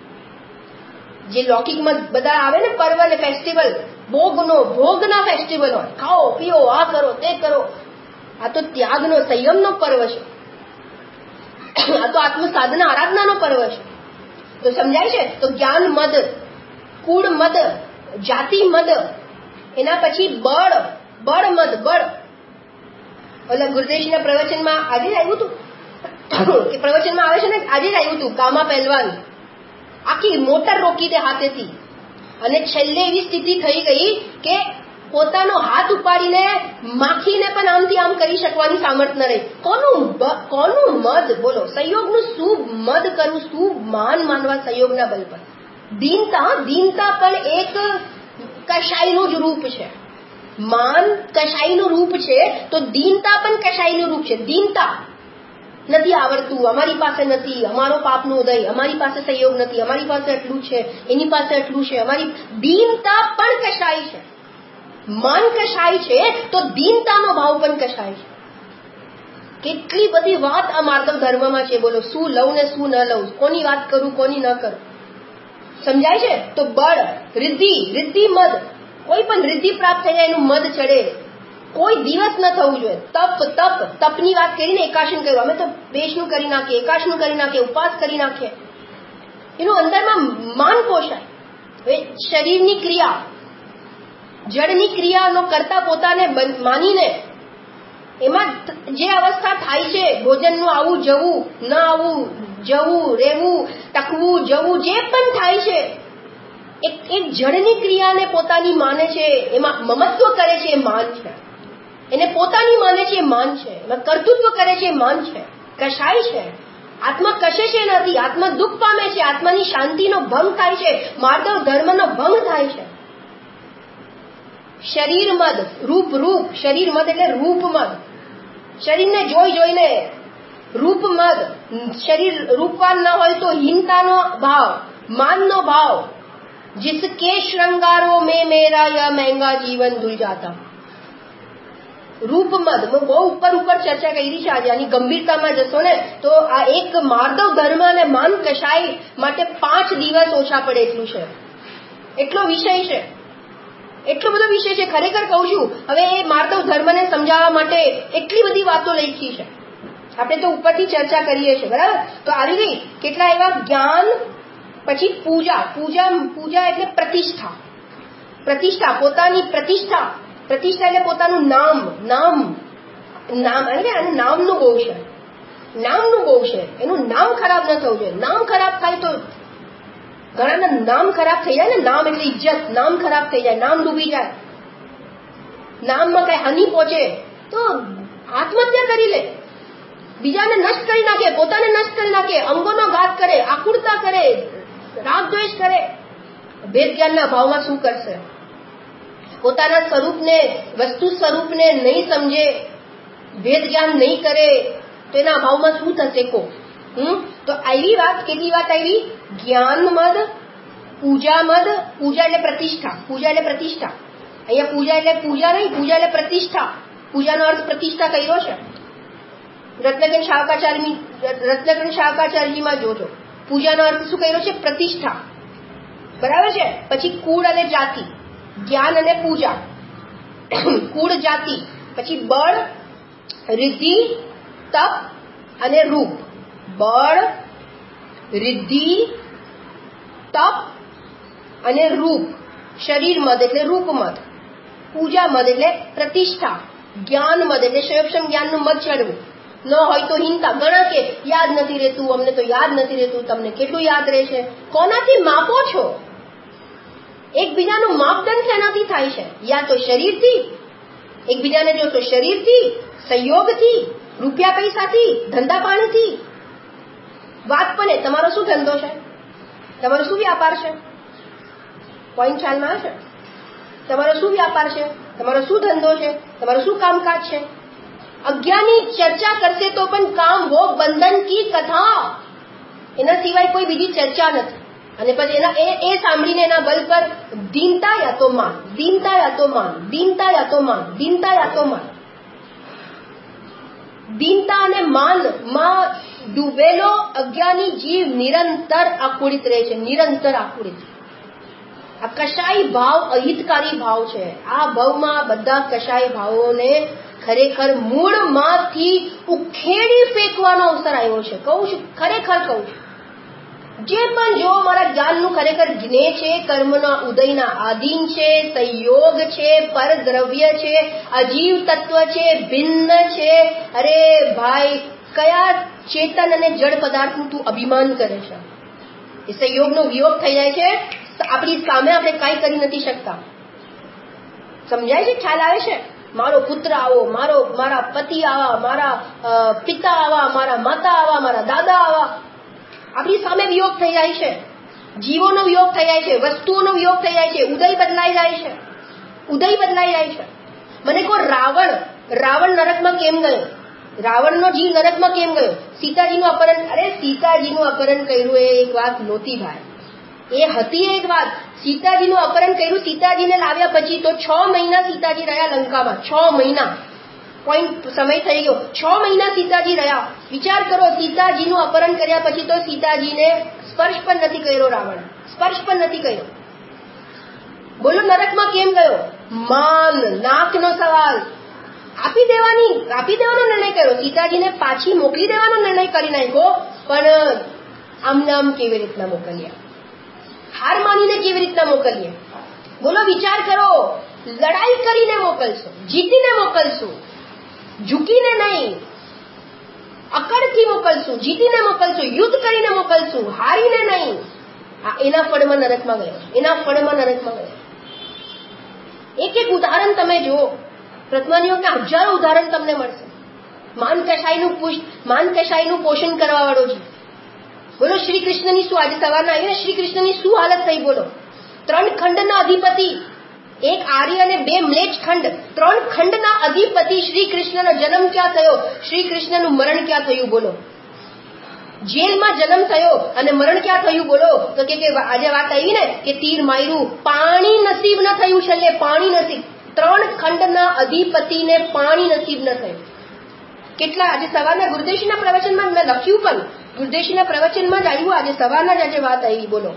જે લૌકિકમાં બધા આવે ને પર્વ ને ફેસ્ટિવલ, ભોગના ફેસ્ટિવલ હોય, ખાઓ પીઓ, આ કરો તે કરો. આ તો ત્યાગનો, સંયમનો પર્વ છે. આ તો આત્મ સાધના આરાધનાનો પર્વ છે. તો સમજાય છે? તો જ્ઞાન મદ, કુળ મદ, જાતિ મદ, એના પછી બળ મદ. ઓલા ગુરુદેવજીના પ્રવચનમાં આજે જ આવ્યું હતું કે પ્રવચનમાં આવે છે ને, આજે જ આવ્યું હતું. કામા પહેલવાન આખી મોટર રોકી દે હાથેથી, અને છેલ્લે એવી સ્થિતિ થઈ ગઈ કે પોતાનો હાથ ઉપાડીને માખીને પણ આમથી આમ કરી શકવાની સામર્થ ન રહી. કોનું મદ બોલો? સંયોગનું શું મદ કરવું, શું માન માનવા સંયોગના બલ પર? દીનતા પણ એક કશાયનું જ રૂપ છે. માન કશાયનું રૂપ છે તો દીનતા પણ કશાયનું રૂપ છે. દીનતા નથી આવડતું, અમારી પાસે નથી, અમારો પાપનો ઉદય, અમારી પાસે સંયોગ નથી, અમારી પાસે એટલું છે, એની પાસે એટલું છે. અમારી દીનતા પણ કશાય છે. માન કશાય છે તો દીનતાનો ભાવ પણ કશાય છે. કેટલી બધી વાત આ માર્ગવ ધર્મમાં છે. બોલો શું લઉં ને શું ન લઉં, કોની વાત કરું કોની ન કરું, સમજાય છે? તો બળ, રિદ્ધિ મદ, કોઈ પણ રિદ્ધિ પ્રાપ્ત થઈ જાય એનું મદ ચડે. કોઈ દિવસ ન થવું જોઈએ. તપની વાત કરીને એકાશન કર્યું, અમે તો બેસનું કરી નાખીએ, એકાશનું કરી નાખીએ, ઉપવાસ કરી નાખીએ, એનું અંદરમાં માન પોષાય. હવે શરીરની ક્રિયા, જડની ક્રિયાનો કરતા પોતાને માનીને એમાં જે અવસ્થા થાય છે, ભોજનનું આવું જવું, ન આવું જવું, રહેવું, ટકવું, જવું, જે પણ થાય છે, એક જડની ક્રિયાને પોતાની માને છે, એમાં મમત્વ કરે છે, એ માન છે. એને પોતાની માને છે, એ માન છે. એમાં કર્તૃત્વ કરે છે, એ માન છે. કશાય છે. આત્મા કશે છે નથી. આત્મા દુઃખ પામે છે. આત્માની શાંતિનો ભંગ થાય છે. માર્દવ ધર્મનો ભંગ થાય છે. શરીર મદ, રૂપ શરીર મદ એટલે રૂપ મદ. શરીરને જોઈને રૂપ મદ. શરીર રૂપવાન ન હોય તો હીનતાનો ભાવ, માનનો ભાવ. जिसके श्रृंगारों में मेरा यह महंगा जीवन धुल जाता. રૂપ મદ બહુ ઉપર ચર્ચા કરી છે આજે. આની ગંભીરતામાં જશો ને તો આ એક માર્દવ ધર્મ અને માન કશાય માટે 5 દિવસ ઓછા પડે એટલું છે. એટલો વિષય છે, એટલો બધો વિષય છે. ખરેખર કહું છું, હવે એ માર્દવ ધર્મને સમજાવવા માટે એટલી બધી વાતો લખી છે. આપણે તો ઉપરથી ચર્ચા કરીએ છીએ, બરાબર. તો આવી ગઈ કેટલા એવા જ્ઞાન. પછી પૂજા એટલે પ્રતિષ્ઠા, પોતાની પ્રતિષ્ઠા એટલે પોતાનું નામ એટલે નામનું બહુ છે. એનું નામ ખરાબ ન થવું જોઈએ. નામ ખરાબ થાય તો ઘણાના નામ ખરાબ થઈ જાય ને. નામ એટલે ઇજ્જત. નામ ખરાબ થઈ જાય, નામ ડૂબી જાય, નામમાં કઈ હાનિ પહોંચે તો આત્મહત્યા કરી લે, બીજાને નષ્ટ કરી નાખે, પોતાને નષ્ટ કરી નાખે, અંગોનો ઘાત કરે, આકુળતા કરે, રાગ દ્વેષ કરે. ભેદ જ્ઞાનના અભાવમાં શું કરશે? પોતાના સ્વરૂપને, વસ્તુ સ્વરૂપને નહીં સમજે, ભેદ જ્ઞાન નહીં કરે તો એના અભાવમાં શું થશે? તો આવી વાત, કેટલી વાત આવી? જ્ઞાન મદ, પૂજા મદ. પૂજા એટલે પ્રતિષ્ઠા. અહીંયા પૂજા એટલે પૂજા નહીં, પૂજા એટલે પ્રતિષ્ઠા. પૂજાનો અર્થ પ્રતિષ્ઠા કર્યો છે. રત્નગન શાકાચાર્યજીમાં જોજો, પૂજાનો અર્થ શું કર્યો છે? પ્રતિષ્ઠા. બરાબર છે. પછી કુળ અને જાતિ, જ્ઞાન અને પૂજા. કુળ, જાતિ, પછી બળ, રિદ્ધિ, તપ અને રૂપ. બળ, રિદ્ધિ, તપ અને રૂપ. શરીર મદ એટલે રૂપ મદ. પૂજા મદ એટલે પ્રતિષ્ઠા. જ્ઞાન મદ એટલે સંયોક્ષમ જ્ઞાનનું મદ ચડવું. ન હોય તો હિંતા. ઘણા કે યાદ નથી રહેતું, અમને તો યાદ નથી રહેતું. તમને કેટલું યાદ રહેશે? કોનાથી માપો છો? એકબીજાનું માપદંડ શેનાથી થાય છે? યા તો શરીરથી, એકબીજાને જો તો શરીરથી, સંયોગથી, રૂપિયા પૈસાથી, ધંધા પાણીથી. વાત પણ તમારો શું ધંધો છે? તમારો શું વ્યાપાર છે? પોઈન્ટ ખ્યાલમાં આવશે. તમારો શું વ્યાપાર છે? તમારો શું ધંધો છે? તમારો શું કામકાજ છે? અજ્ઞાની ચર્ચા કરશે તો પણ કામ ભોગ બંધન કી કથા, એના સિવાય કોઈ બીજી ચર્ચા નથી. અને પછી એના એ સાંભળીને એના બલ પર દીનતા યા તો માન, દીનતા યા તો માન, દીનતા યા તો માન, દીનતા યા તો માન. દીનતા અને માનમાં ડૂબેલો અજ્ઞાની જીવ નિરંતર આકુળિત રહે છે, નિરંતર આકુળિત. આ કશાય ભાવ અહિતકારી ભાવ છે. આ ભાવમાં બધા કશાય ભાવોને ખરેખર મૂળમાંથી ઉખેડી ફેંકવાનો અવસર આવ્યો છે. કહું છું, ખરેખર કહું છું. જે પણ જો મારા જ્ઞાનનું ખરેખર જ્ઞેય છે, કર્મના ઉદયના આધીન છે, સંયોગ છે, પરદ્રવ્ય છે, અજીવ તત્વ છે, ભિન્ન છે. અરે ભાઈ, કયા ચેતન અને જડ પદાર્થનું તું અભિમાન કરે છે? એ સંયોગનો વિયોગ થઈ જાય છે, આપણી સામે આપણે કાંઈ કરી નથી શકતા. સમજાય છે? ખ્યાલ આવે છે? મારો પુત્ર આવો, મારા પતિ આવા, મારા પિતા આવા, મારા માતા આવા, મારા દાદા આવા. આપણી સામે વિયોગ થઈ જાય છે, જીવોનો વિયોગ થઈ જાય છે, વસ્તુઓનો વિયોગ થઈ જાય છે, ઉદય બદલાઈ જાય છે, ઉદય બદલાઈ જાય છે. મને કહો, રાવણ નરકમાં કેમ ગયો? રાવણનો જીવ નરકમાં કેમ ગયો? સીતાજીનું અપહરણ. અરે સીતાજીનું અપહરણ કર્યું એ એક વાત નહોતી ભાઈ, એ હતી એક વાત. સીતાજીનું અપહરણ કર્યું, સીતાજીને લાવ્યા પછી તો 6 મહિના સીતાજી રહ્યા લંકામાં. 6 મહિના પોઈન્ટ સમય થઈ ગયો. 6 મહિના સીતાજી રહ્યા. વિચાર કરો, સીતાજીનું અપહરણ કર્યા પછી તો સીતાજીને સ્પર્શ પણ નથી કર્યો રાવણ, સ્પર્શ પણ નથી કર્યો. બોલો નરકમાં કેમ ગયો? માન, નાકનો સવાલ. આપી દેવાનો નિર્ણય કર્યો. સીતાજીને પાછી મોકલી દેવાનો નિર્ણય કરી નાખ્યો, પણ આમ કેવી રીતના મોકલીએ? હાર માનીને કેવી રીતના મોકલીએ? બોલો, વિચાર કરો. લડાઈ કરીને મોકલશો, જીતીને મોકલશું, ઝૂકીને નહીં, અકડથી મોકલશું, જીતીને મોકલશું, યુદ્ધ કરીને મોકલશું, હારીને નહીં. એના ફળમાં નરકમાં ગયો, એના ફળમાં નરકમાં ગયો. એક એક ઉદાહરણ તમે જુઓ, પ્રથમાનીઓના હજારો ઉદાહરણ તમને મળશે. માન કશાઈનું પોષણ કરવા વાળો છે. બોલો શ્રી કૃષ્ણની શું, આજે સવારના આવીને શ્રી કૃષ્ણની શું હાલત થઈ? બોલો, 3 ખંડના અધિપતિ, એક આર્ય અને 2 મ્લેચ્છ ખંડ, 3 ખંડના અધિપતિ શ્રી કૃષ્ણનો જન્મ ક્યાં થયો, શ્રી કૃષ્ણનું મરણ ક્યાં થયું? બોલો, જેલમાં જન્મ થયો અને મરણ ક્યાં થયું? બોલો, તો કે આજે વાત આવી ને કે તીર માર્યું, પાણી નસીબ ન થયું, છેલ્લે પાણી નસીબ. 3 ખંડના અધિપતિને પાણી નસીબ ન થયું. કેટલા આજે સવારના ગુરુદેવજીના પ્રવચનમાં મેં લખ્યું, પણ ગુરુદેવજીના પ્રવચનમાં જ આવ્યું, આજે સવારના જ આજે વાત આવી. બોલો,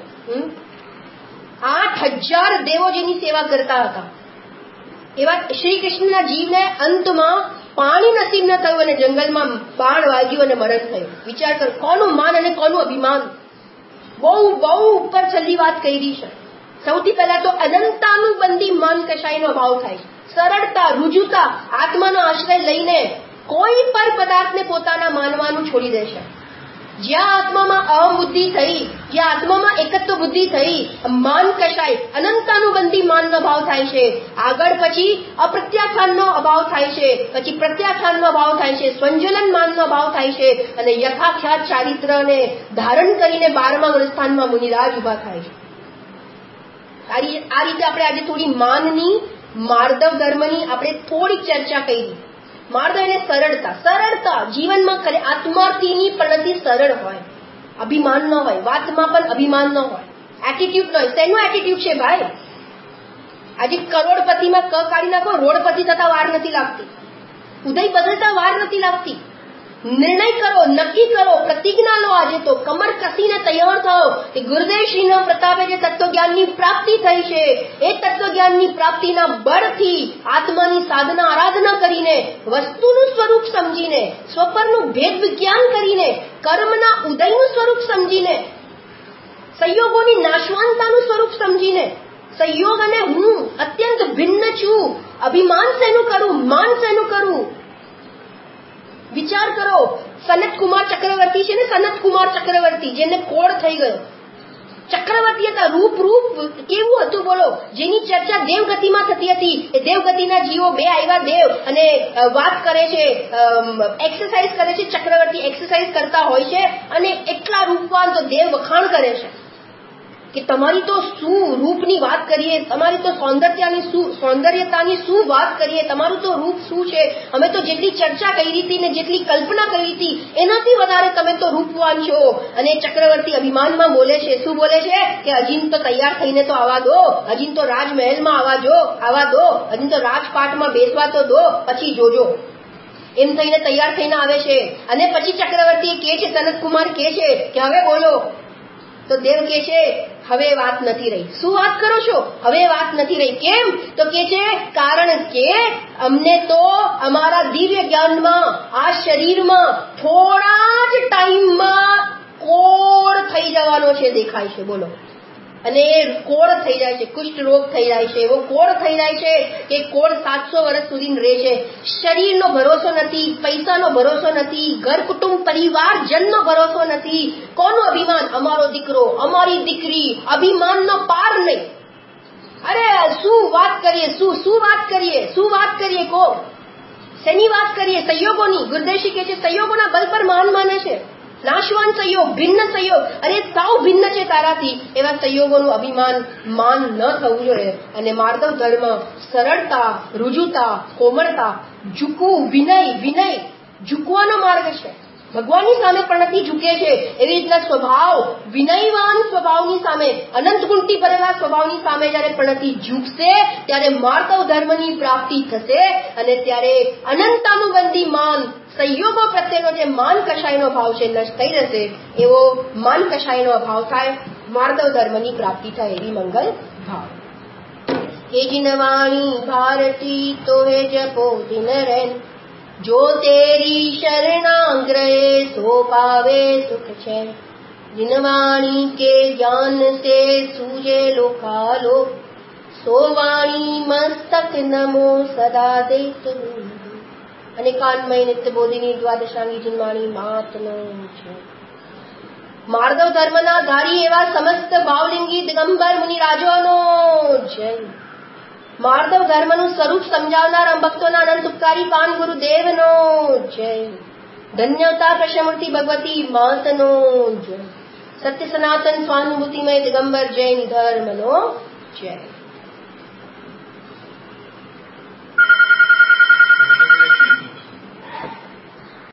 8000 દેવો જેની સેવા કરતા હતા, એવા શ્રી કૃષ્ણના જીવને અંતમાં પાણી નસીબ ન થયું અને જંગલમાં બાણ વાગ્યું અને મરણ થયું. વિચાર કરો, કોનું માન અને કોનું અભિમાન. બહુ બહુ ઉપર છેલ્લી વાત કરી છે. સૌથી પહેલા તો અનંતાનુબંધી માન કશાયનો અભાવ થાય. સરળતા, રુજુતા, આત્માનો આશ્રય લઈને કોઈ પર પદાર્થને પોતાના માનવાનું છોડી દેશે. જ્યાં આત્મામાં અહમ બુદ્ધિ થઈ, જ્યાં આત્મામાં એકત્વ બુદ્ધિ થઈ, માન કશાય, અનંતાનુબંધી માનનો અભાવ થાય છે. આગળ પછી અપ્રત્યાખ્યાનનો અભાવ થાય છે, પછી પ્રત્યાખ્યાનનો અભાવ થાય છે, સ્વંજલન માનનો અભાવ થાય છે, અને યથાખ્યાત ચારિત્રને ધારણ કરીને 12મા ગુણસ્થાનમાં મુનિરાજ ઉભા થાય છે. આ રીતે આપણે આજે થોડી માનની, માર્દવ ધર્મની આપણે થોડીક ચર્ચા કરી. માર્દવ એટલે સરળતા જીવનમાં કરે. આત્માર્થીની પ્રગતિ સરળ હોય, અભિમાન ન હોય, વાતમાં પણ અભિમાન ન હોય, એટીટ્યુડ ન હોય. શેનું એટીટ્યુડ છે ભાઈ? આજે કરોડપતિમાં ક કાઢી નાખો, રોડપતિ થતા વાર નથી લાગતી, ઉદય બદલતા વાર નથી લાગતી. નિર્ણય કરો, નક્કી કરો, પ્રતિજ્ઞા લો. આજે તો કમર કસીને તૈયાર થાઓ કે ગુરુદેવશ્રીના પ્રતાપે જે તત્વજ્ઞાનની પ્રાપ્તિ થઈ છે, એ તત્વજ્ઞાનની પ્રાપ્તિના બળથી આત્માની સાધના આરાધના કરીને, વસ્તુનું સ્વરૂપ સમજીને, સ્વપરનું ભેદ વિજ્ઞાન કરીને, કર્મના ઉદયનું સ્વરૂપ સમજીને, સંયોગોની નાશવાનતાનું સ્વરૂપ સમજીને, સંયોગ અને હું અત્યંત ભિન્ન છું, અભિમાન શેનું કરું, માન શેનું કરું? વિચાર કરો, સનતકુમાર ચક્રવર્તી છે ને, સનતકુમાર ચક્રવર્તી જેને કોડ થઈ ગયો, ચક્રવર્તી હતા. રૂપ કેવું હતું બોલો, જેની ચર્ચા દેવગતિમાં થતી હતી. એ દેવગતિના જીવો 2 આવ્યા દેવ અને વાત કરે છે, એક્સરસાઇઝ કરે છે. ચક્રવર્તી એક્સરસાઇઝ કરતા હોય છે અને એટલા રૂપવાન તો દેવ વખાણ કરે છે કે તમારી તો શું રૂપની વાત કરીએ, તમારી તો સૌંદર્યતાની શું વાત કરીએ, તમારું તો રૂપ શું છે. અમે તો જેટલી ચર્ચા કરી હતી ને જેટલી કલ્પના કરી હતી એનાથી વધારે તમે તો રૂપવાન છો. અને ચક્રવર્તી અભિમાનમાં બોલે છે. શું બોલે છે કે અજીન તો તૈયાર થઈને તો આવવા દો, અજીન તો રાજમહેલમાં આવવા દો, અજીન તો રાજપાટમાં બેસવા તો દો, પછી જોજો. એમ થઈને તૈયાર થઈને આવે છે. અને પછી ચક્રવર્તી કે છે, સનતકુમાર કે છે કે હવે બોલો. તો દેવ કે છે હવે વાત નથી રહી. શું વાત કરો છો? હવે વાત નથી રહી. કેમ? તો કે છે કારણ કે અમને તો અમારા દિવ્ય જ્ઞાનમાં, આ શરીરમાં થોડા જ ટાઈમમાં કોડ થઈ જવાનો છે, દેખાય છે. બોલો, અને કોડ થઈ જાય છે, કુષ્ઠ રોગ થઈ જાય છે, એવો કોડ થઈ જાય છે કે કોડ 700 વર્ષ સુધી રહે છે. શરીરનો ભરોસો નથી, પૈસાનો ભરોસો નથી, ઘર કુટુંબ પરિવારજનનો ભરોસો નથી. કોનો અભિમાન? અમારો દીકરો, અમારી દીકરી, અભિમાનનો પાર નહીં. અરે શું વાત કરીએ કો? શેની વાત કરીએ? સંયોગોની. ગુરુદેવજી કહે છે સંયોગોના બલ પર માને છે. નાશવાન સંયોગ, ભિન્ન સંયોગ, અરે સાવ ભિન્ન છે તારાથી. એવા સંયોગોનું અભિમાન, માન ન થવું જોઈએ. અને માર્દવ ધર્મ સરળતા, રુજુતા, કોમળતા, ઝૂકવું, વિનય ઝૂકવાનો માર્ગ છે. ભગવાનની સામે પણ નથી ઝૂકે છે. એવી રીતના સ્વભાવ, વિનયવાન સ્વભાવની સામે, અનંત ગુણથી ભરેલા સ્વભાવની સામે જયારે પ્રણતિ ઝૂકશે ત્યારે માર્દવ ધર્મની પ્રાપ્તિ થશે. અને ત્યારે અનંતાનુબંધી માન, સંયોગો પ્રત્યેનો જે માન કશાયનો ભાવ છે નષ્ટ થઈ જશે. એવો માન કશાયનો અભાવ થાય, માર્દવ ધર્મની પ્રાપ્તિ થાય. એવી મંગલ ભાવ. હે જીનવાણી ભારતી તો હે જપો દિન રેન, જો તેરી શરણાગ્રહે સો પાવે સુખ છે. जिनवाणी के ज्ञान से सूझे लोकालोक, સોવાણી મસ્તક નમો સદા દેત અને કાનમય નિત્ય બોધિની દ્વાદશાંગી જન્માણી માતનો છે. માર્ગવ ધર્મના ધારી એવા સમસ્ત ભાવલિંગી દિગંબર મુનિરાજોનો જય. માર્ગવ ધર્મનું સ્વરૂપ સમજાવનાર ભક્તોના અનંત ઉપકારી પાન ગુરુદેવનો જય. ધન્યતા કૃષ્ણમૂર્તિ ભગવતી માતનો જય. સત્ય સનાતન સ્વાનુભૂતિમય દિગંબર જૈન ધર્મનો જય.